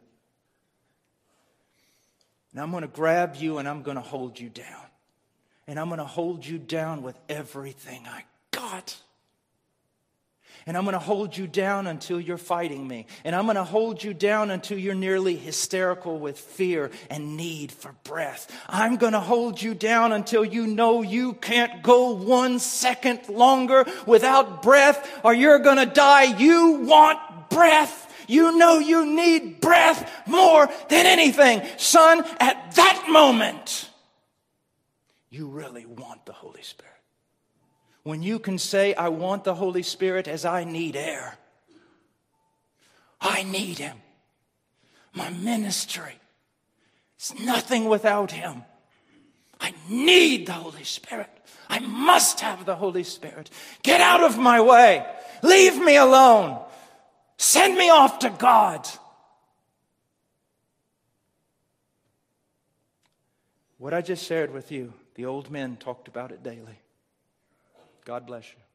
And I'm going to grab you and I'm going to hold you down. And I'm going to hold you down with everything I got. And I'm going to hold you down until you're fighting me. And I'm going to hold you down until you're nearly hysterical with fear and need for breath. I'm going to hold you down until you know you can't go 1 second longer without breath, or you're going to die. You want breath. You know you need breath more than anything. Son, at that moment, you really want the Holy Spirit. When you can say, I want the Holy Spirit as I need air. I need Him. My ministry is nothing without Him. I need the Holy Spirit. I must have the Holy Spirit. Get out of my way. Leave me alone. Send me off to God. What I just shared with you, the old men talked about it daily. God bless you.